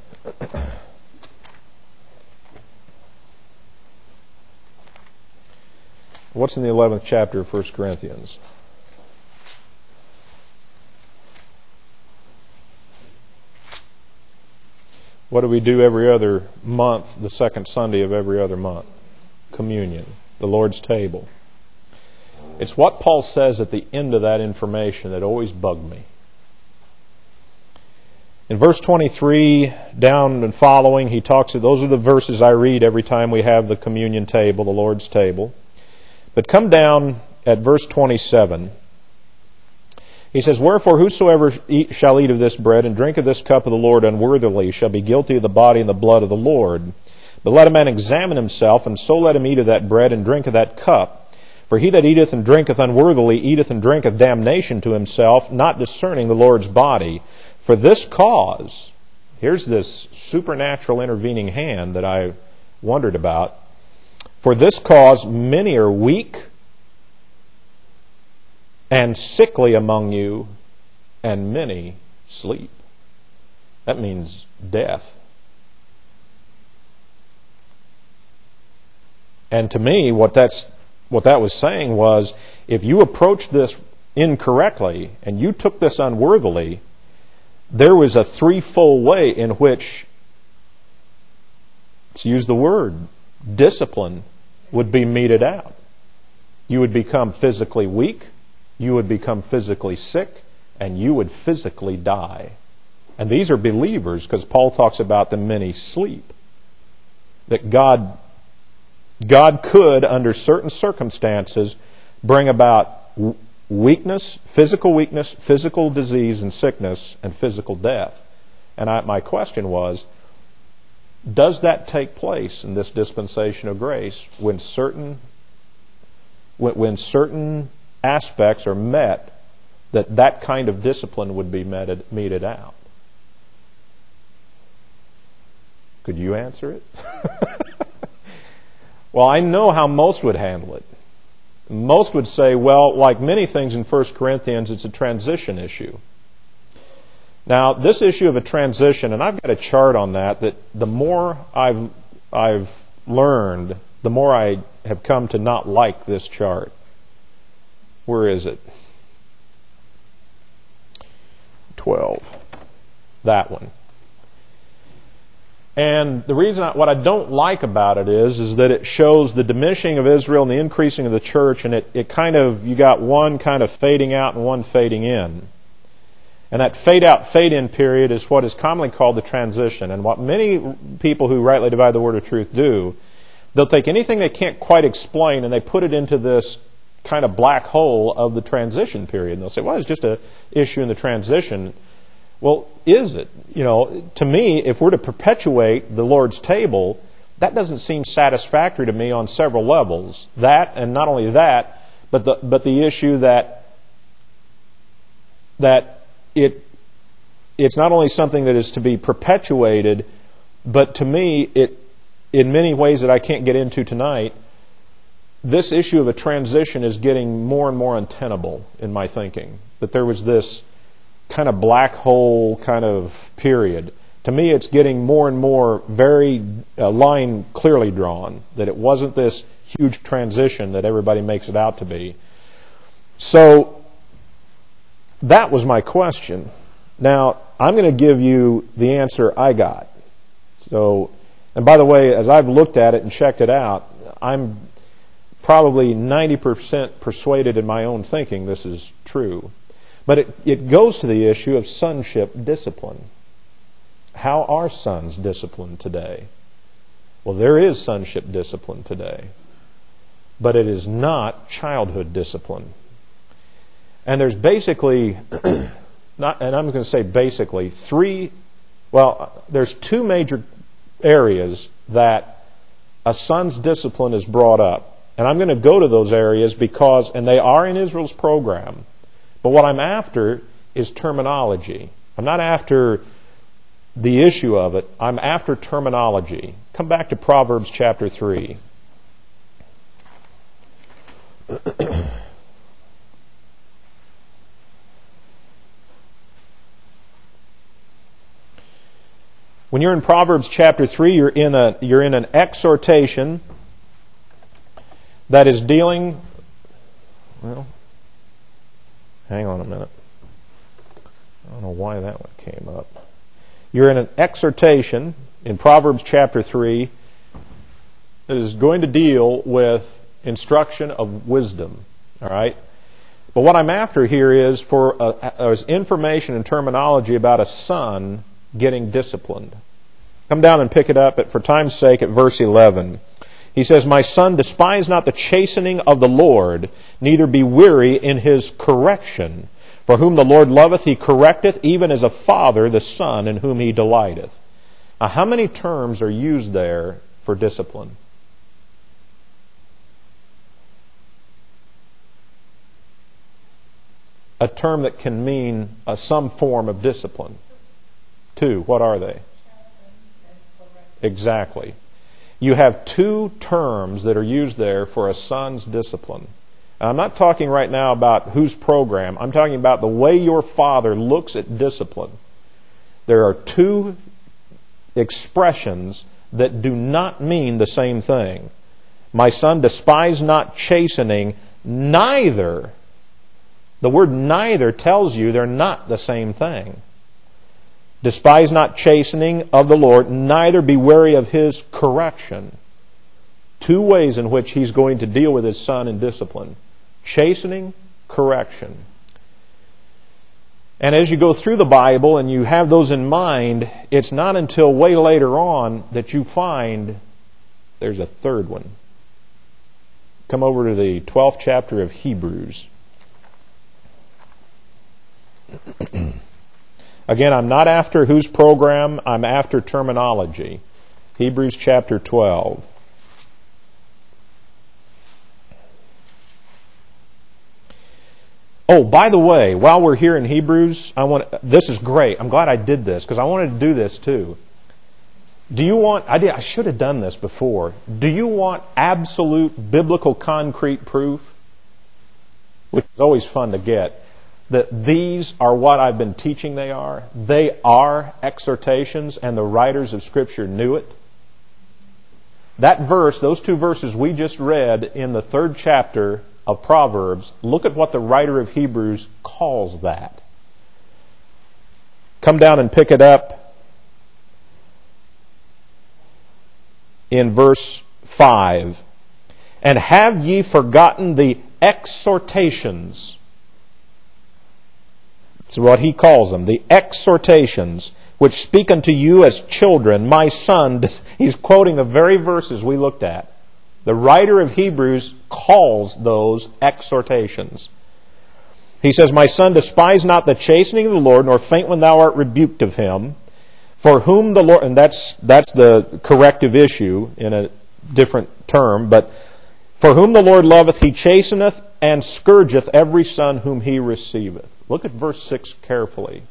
S1: What's in the 11th chapter of 1 Corinthians? What do we do every other month, the second Sunday of every other month? Communion, the Lord's table. It's what Paul says at the end of that information that always bugged me. In verse 23, down and following, he talks, those are the verses I read every time we have the communion table, the Lord's table. But come down at verse 27. He says, "Wherefore whosoever shall eat of this bread and drink of this cup of the Lord unworthily shall be guilty of the body and the blood of the Lord. But let a man examine himself, and so let him eat of that bread and drink of that cup. For he that eateth and drinketh unworthily eateth and drinketh damnation to himself, not discerning the Lord's body. For this cause," here's this supernatural intervening hand that I wondered about, "for this cause many are weak and sickly among you, and many sleep." That means death. And to me, what that was saying was, if you approached this incorrectly and you took this unworthily, there was a threefold way in which, let's use the word, discipline would be meted out. You would become physically weak, you would become physically sick, and you would physically die. And these are believers, because Paul talks about the many sleep. That God could, under certain circumstances, bring about weakness, physical disease and sickness, and physical death. And my question was, does that take place in this dispensation of grace when certain aspects are met, that kind of discipline would be meted out? Could you answer it? Well, I know how most would handle it. Most would say, well, like many things in 1 Corinthians, it's a transition issue. Now, this issue of a transition, and I've got a chart on that the more I've learned, the more I have come to not like this chart. Where is it? 12. That one. And the reason, what I don't like about it is that it shows the diminishing of Israel and the increasing of the church, and it kind of, you got one kind of fading out and one fading in. And that fade out, fade in period is what is commonly called the transition. And what many people who rightly divide the word of truth do, they'll take anything they can't quite explain and they put it into this kind of black hole of the transition period. And they'll say, well, it's just an issue in the transition. Well, is it? To me, if we're to perpetuate the Lord's table, that doesn't seem satisfactory to me on several levels. That, and not only that, but the issue that it's not only something that is to be perpetuated, but to me, it, in many ways that I can't get into tonight, this issue of a transition is getting more and more untenable in my thinking. That there was this kind of black hole kind of period. To me, it's getting more and more very line clearly drawn. That it wasn't this huge transition that everybody makes it out to be. So that was my question. Now, I'm going to give you the answer I got. So, and by the way, as I've looked at it and checked it out, probably 90% persuaded in my own thinking this is true. But it goes to the issue of sonship discipline. How are sons disciplined today? Well, there is sonship discipline today, but it is not childhood discipline. And there's basically, and I'm going to say basically, there's two major areas that a son's discipline is brought up. And I'm going to go to those areas and they are in Israel's program. But what I'm after is terminology. I'm not after the issue of it. I'm after terminology. Come back to Proverbs chapter 3. When you're in Proverbs chapter 3, you're in an exhortation that is dealing... Well, hang on a minute. I don't know why that one came up. You're in an exhortation in Proverbs chapter 3 that is going to deal with instruction of wisdom. All right? But what I'm after here is is information and terminology about a son getting disciplined. Come down and pick it up, for time's sake, at verse 11. He says, "My son, despise not the chastening of the Lord, neither be weary in His correction. For whom the Lord loveth, He correcteth, even as a father the son in whom He delighteth." Now, how many terms are used there for discipline? A term that can mean some form of discipline. 2. What are they? Exactly. You have 2 terms that are used there for a son's discipline. And I'm not talking right now about whose program. I'm talking about the way your father looks at discipline. There are 2 expressions that do not mean the same thing. My son, despise not chastening, neither. The word neither tells you they're not the same thing. Despise not chastening of the Lord, neither be weary of His correction. 2 ways in which He's going to deal with His son in discipline. Chastening, correction. And as you go through the Bible and you have those in mind, it's not until way later on that you find there's a third one. Come over to the 12th chapter of Hebrews. Again, I'm not after whose program, I'm after terminology. Hebrews chapter 12. Oh, by the way, while we're here in Hebrews, this is great. I'm glad I did this because I wanted to do this too. I should have done this before. Do you want absolute biblical concrete proof? Which is always fun to get. That these are what I've been teaching they are. They are exhortations, and the writers of Scripture knew it. That verse, those 2 verses we just read in the 3rd chapter of Proverbs, look at what the writer of Hebrews calls that. Come down and pick it up in verse 5. "And have ye forgotten the exhortations?" It's what he calls them, the exhortations, "which speak unto you as children, my son." He's quoting the very verses we looked at. The writer of Hebrews calls those exhortations. He says, "My son, despise not the chastening of the Lord, nor faint when thou art rebuked of Him. For whom the Lord..." And that's the corrective issue in a different term. But, "For whom the Lord loveth, He chasteneth, and scourgeth every son whom He receiveth." Look at verse 6 carefully.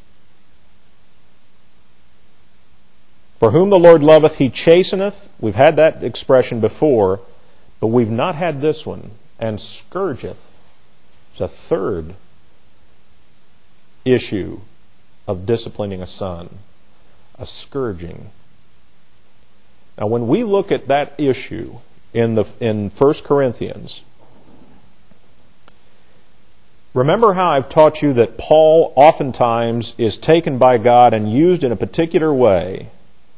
S1: "For whom the Lord loveth, He chasteneth." We've had that expression before, but we've not had this one. "And scourgeth." It's a third issue of disciplining a son. A scourging. Now, when we look at that issue in 1 Corinthians, remember how I've taught you that Paul oftentimes is taken by God and used in a particular way,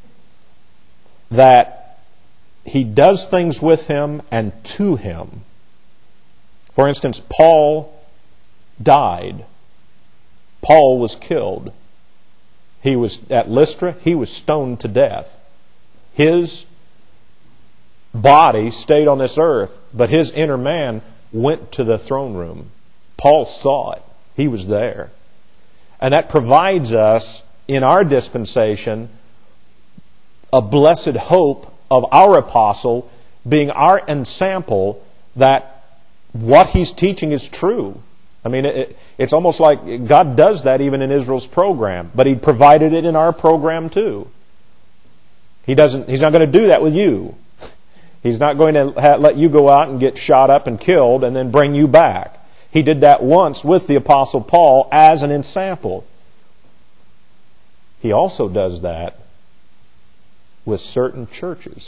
S1: that He does things with him and to him. For instance, Paul died. Paul was killed. He was at Lystra. He was stoned to death. His body stayed on this earth, but his inner man went to the throne room. Paul saw it. He was there. And that provides us, in our dispensation, a blessed hope of our apostle being our ensample that what he's teaching is true. I mean, it's almost like God does that even in Israel's program, but He provided it in our program too. He's not going to do that with you. He's not going to let you go out and get shot up and killed and then bring you back. He did that once with the Apostle Paul as an ensample. He also does that with certain churches.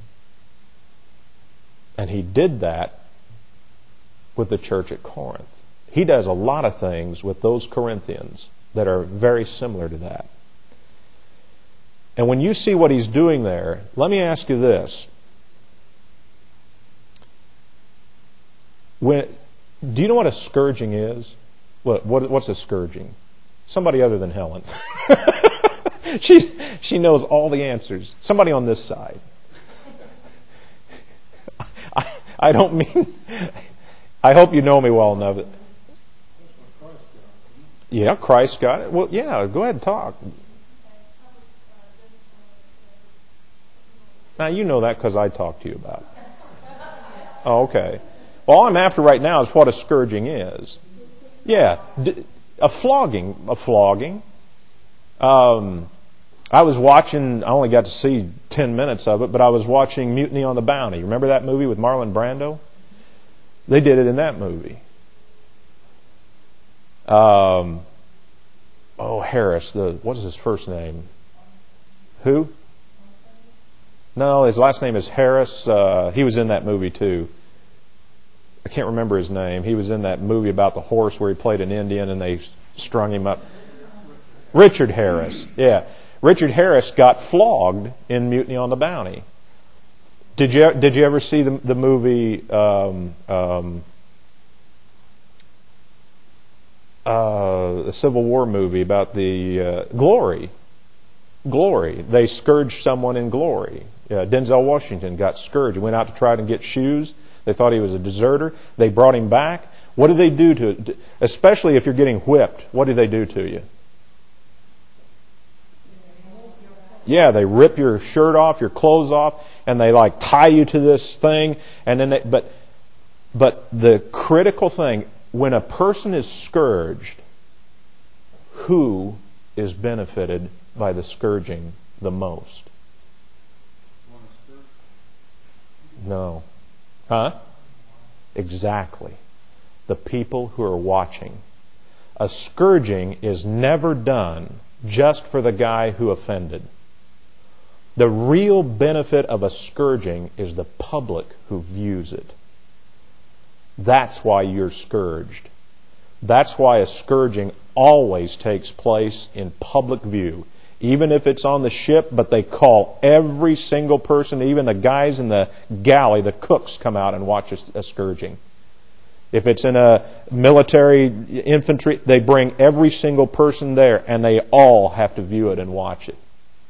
S1: And He did that with the church at Corinth. He does a lot of things with those Corinthians that are very similar to that. And when you see what He's doing there, let me ask you this. Do you know what a scourging is? What's a scourging? Somebody other than Helen. She knows all the answers. Somebody on this side. I don't mean... I hope you know me well enough. Yeah, Christ got it. Well, yeah, go ahead and talk. Now, you know that because I talked to you about it. Oh, okay. Well, all I'm after right now is what a scourging is. Yeah, a flogging. I was watching, I only got to see 10 minutes of it, but I was watching Mutiny on the Bounty. Remember that movie with Marlon Brando? They did it in that movie. Harris. What is his first name? Who? No, his last name is Harris. He was in that movie too. I can't remember his name. He was in that movie about the horse where he played an Indian and they strung him up. Richard Harris. Yeah. Richard Harris got flogged in Mutiny on the Bounty. Did you ever see the movie the Civil War movie about the Glory? Glory. They scourged someone in Glory. Denzel Washington got scourged. He went out to try to get shoes. They thought he was a deserter. They brought him back. What do they do to, especially if you're getting whipped, what do they do to you? Yeah, they rip your shirt off, your clothes off, and they like tie you to this thing. And then, but the critical thing, when a person is scourged, who is benefited by the scourging the most? No. Huh? Exactly. The people who are watching. A scourging is never done just for the guy who offended. The real benefit of a scourging is the public who views it. That's why you're scourged. That's why a scourging always takes place in public view. Even if it's on the ship, but they call every single person, even the guys in the galley, the cooks, come out and watch a scourging. If it's in a military infantry, they bring every single person there, and they all have to view it and watch it.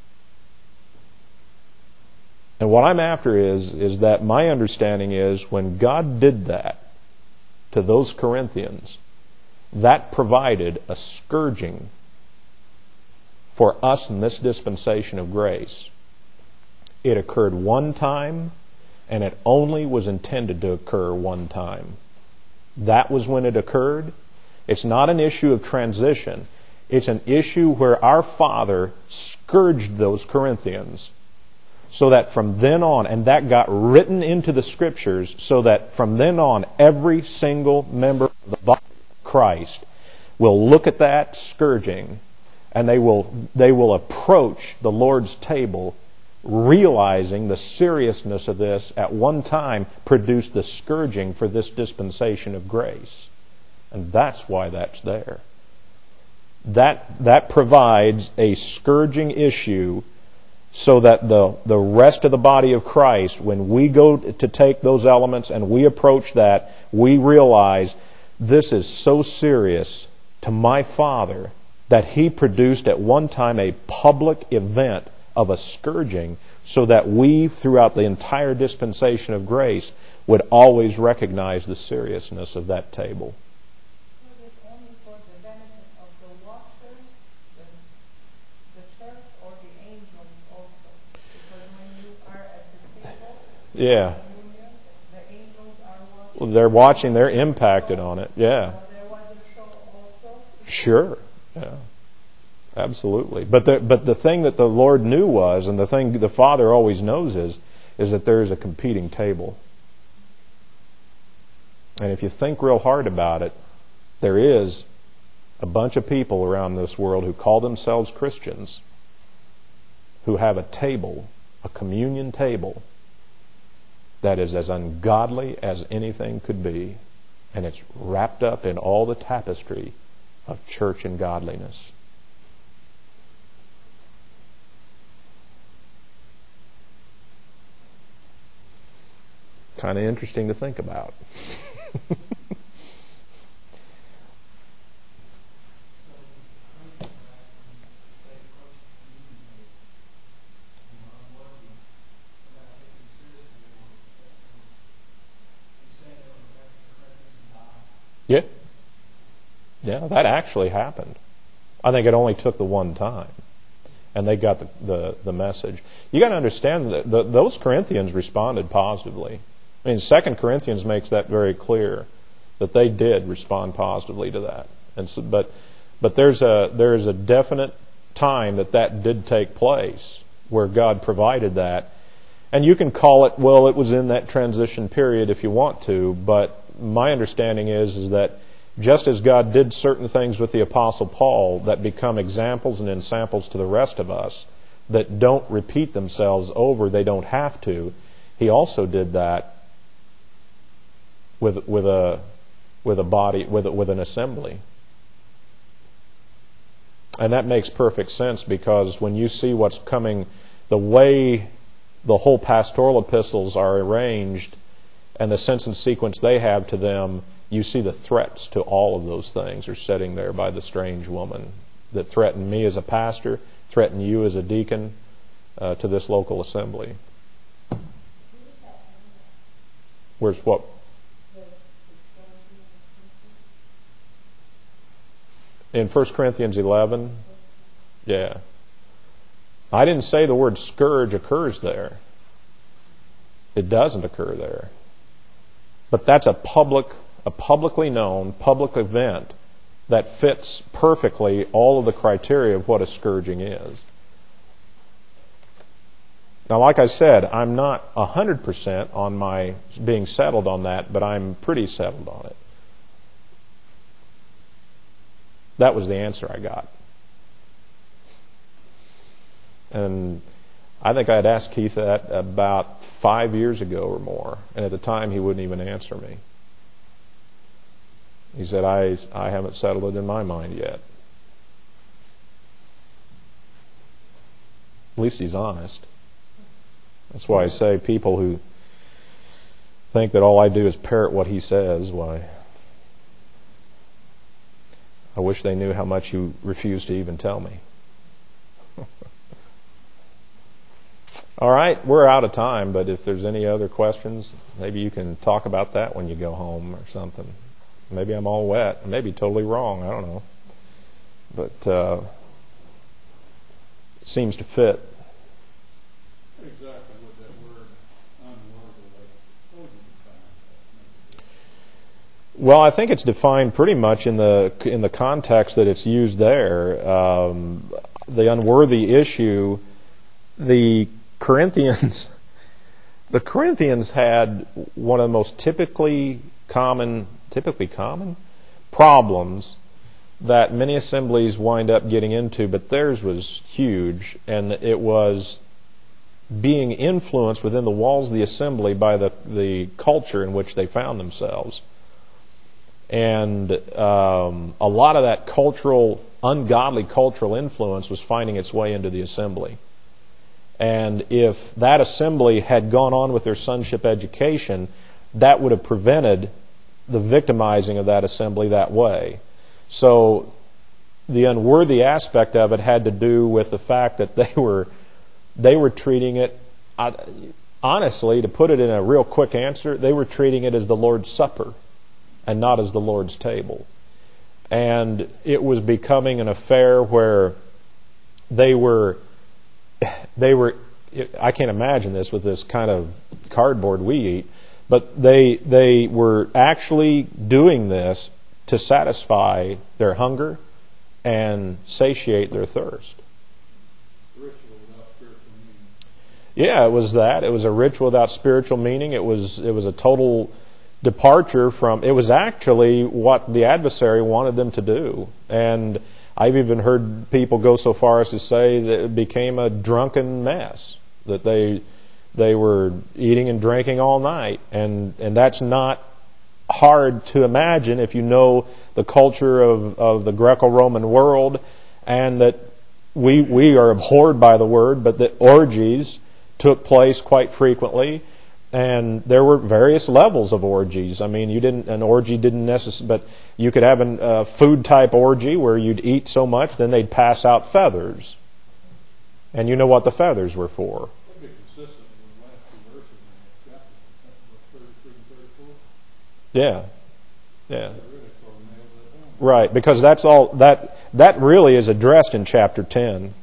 S1: And what I'm after is that my understanding is when God did that to those Corinthians, that provided a scourging for us in this dispensation of grace. It occurred one time, and it only was intended to occur one time. That was when it occurred. It's not an issue of transition. It's an issue where our Father scourged those Corinthians so that from then on, and that got written into the Scriptures, so that from then on, every single member of the body of Christ will look at that scourging, and they will approach the Lord's table realizing the seriousness of this at one time produced the scourging for this dispensation of grace. And that's why that's there. That provides a scourging issue so that the rest of the body of Christ, when we go to take those elements and we approach that, we realize this is so serious to my Father that He produced at one time a public event of a scourging so that we, throughout the entire dispensation of grace, would always recognize the seriousness of that table.
S3: Was it only for the benefit of the watchers, the church, or the angels also? Because when you are at the table,
S1: Yeah.
S3: communion, the angels are watching.
S1: Well, they're watching, they're impacted on it. Yeah.
S3: So there was a show also.
S1: Sure. Yeah. Absolutely. But the thing that the Lord knew was, and the thing the Father always knows is that there is a competing table. And if you think real hard about it, there is a bunch of people around this world who call themselves Christians who have a table, a communion table, that is as ungodly as anything could be. And it's wrapped up in all the tapestry of church and godliness. Kind of interesting to think about. Yeah. Yeah, that actually happened. I think it only took the one time. And they got the message. You got to understand that those Corinthians responded positively. I mean, 2 Corinthians makes that very clear, that they did respond positively to that. And so, but there's a definite time that did take place where God provided that. And you can call it, well, it was in that transition period if you want to, but my understanding is that just as God did certain things with the Apostle Paul that become examples and ensamples to the rest of us that don't repeat themselves over, they don't have to, He also did that with a body, with an assembly. And that makes perfect sense, because when you see what's coming, the way the whole pastoral epistles are arranged and the sense and sequence they have to them, you see the threats to all of those things are sitting there by the strange woman that threatened me as a pastor, threatened you as a deacon to this local assembly. Where's what? In 1 Corinthians 11? Yeah. I didn't say the word scourge occurs there. It doesn't occur there. But that's a publicly known, public event that fits perfectly all of the criteria of what a scourging is. Now, like I said, I'm not 100% on my being settled on that, but I'm pretty settled on it. That was the answer I got. And I think I had asked Keith that about 5 years ago or more. And at the time, he wouldn't even answer me. He said, I haven't settled it in my mind yet. At least he's honest. That's why I say people who think that all I do is parrot what he says, why, I wish they knew how much you refuse to even tell me. All right, we're out of time, but if there's any other questions, maybe you can talk about that when you go home or something. Maybe I'm all wet. I may be totally wrong. I don't know. But it seems to fit.
S4: Exactly what that word unworthily. What would you define that?
S1: Well, I think it's defined pretty much in the context that it's used there. The unworthy issue, the Corinthians had one of the most typically common problems that many assemblies wind up getting into, but theirs was huge, and it was being influenced within the walls of the assembly by the culture in which they found themselves. And a lot of that ungodly cultural influence was finding its way into the assembly. And if that assembly had gone on with their sonship education, that would have prevented the victimizing of that assembly that way. So the unworthy aspect of it had to do with the fact that they were treating it, honestly, to put it in a real quick answer, they were treating it as the Lord's Supper and not as the Lord's table. And it was becoming an affair where they were, I can't imagine this with this kind of cardboard we eat, but they were actually doing this to satisfy their hunger and satiate their thirst.
S4: Ritual without spiritual meaning.
S1: Yeah, it was that. It was a ritual without spiritual meaning. It was a total departure from, it was actually what the adversary wanted them to do. And I've even heard people go so far as to say that it became a drunken mess, that they were eating and drinking all night. And that's not hard to imagine if you know the culture of the Greco-Roman world, and that we are abhorred by the word, but that orgies took place quite frequently. And there were various levels of orgies. I mean, an orgy didn't necessarily, but you could have a food type orgy where you'd eat so much, then they'd pass out feathers. And you know what the feathers were for.
S4: That'd be consistent with the last two verses in the chapter, 33 and 34.
S1: Yeah.
S4: That really sort of nails that down.
S1: Right, because that's all, that really is addressed in chapter 10.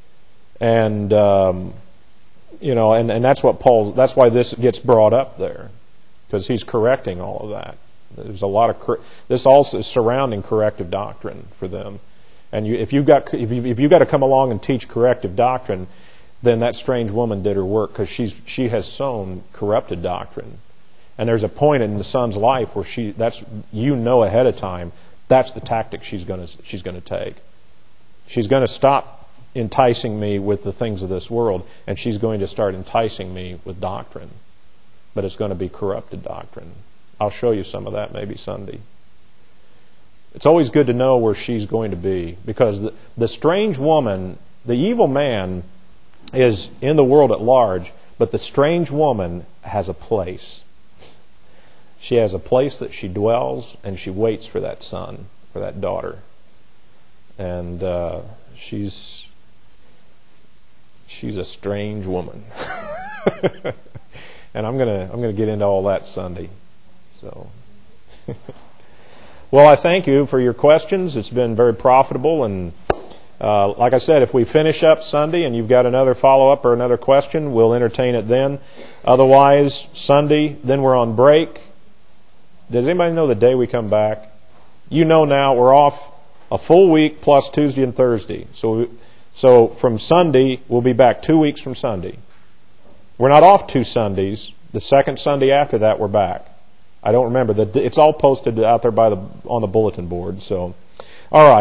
S1: And, and that's what that's why this gets brought up there, because he's correcting all of that. There's a lot of this also is surrounding corrective doctrine for them, and if you've got to come along and teach corrective doctrine, then that strange woman did her work, because she has sown corrupted doctrine, and there's a point in the son's life where ahead of time that's the tactic she's going to take. She's going to stop enticing me with the things of this world, and she's going to start enticing me with doctrine. But it's going to be corrupted doctrine. I'll show you some of that maybe Sunday. It's always good to know where she's going to be, because the strange woman, the evil man, is in the world at large, but the strange woman has a place. She has a place that she dwells, and she waits for that son, for that daughter. And she's a strange woman. And I'm gonna get into all that Sunday. So well, I thank you for your questions. It's been very profitable, and like I said, if we finish up Sunday and you've got another follow-up or another question, we'll entertain it then. Otherwise, Sunday, then we're on break. Does anybody know the day we come back? You know now, we're off a full week plus Tuesday and Thursday. So from Sunday, we'll be back 2 weeks from Sunday. We're not off 2 Sundays. The second Sunday after that, we're back. I don't remember. It's all posted out there on the bulletin board. So, all right.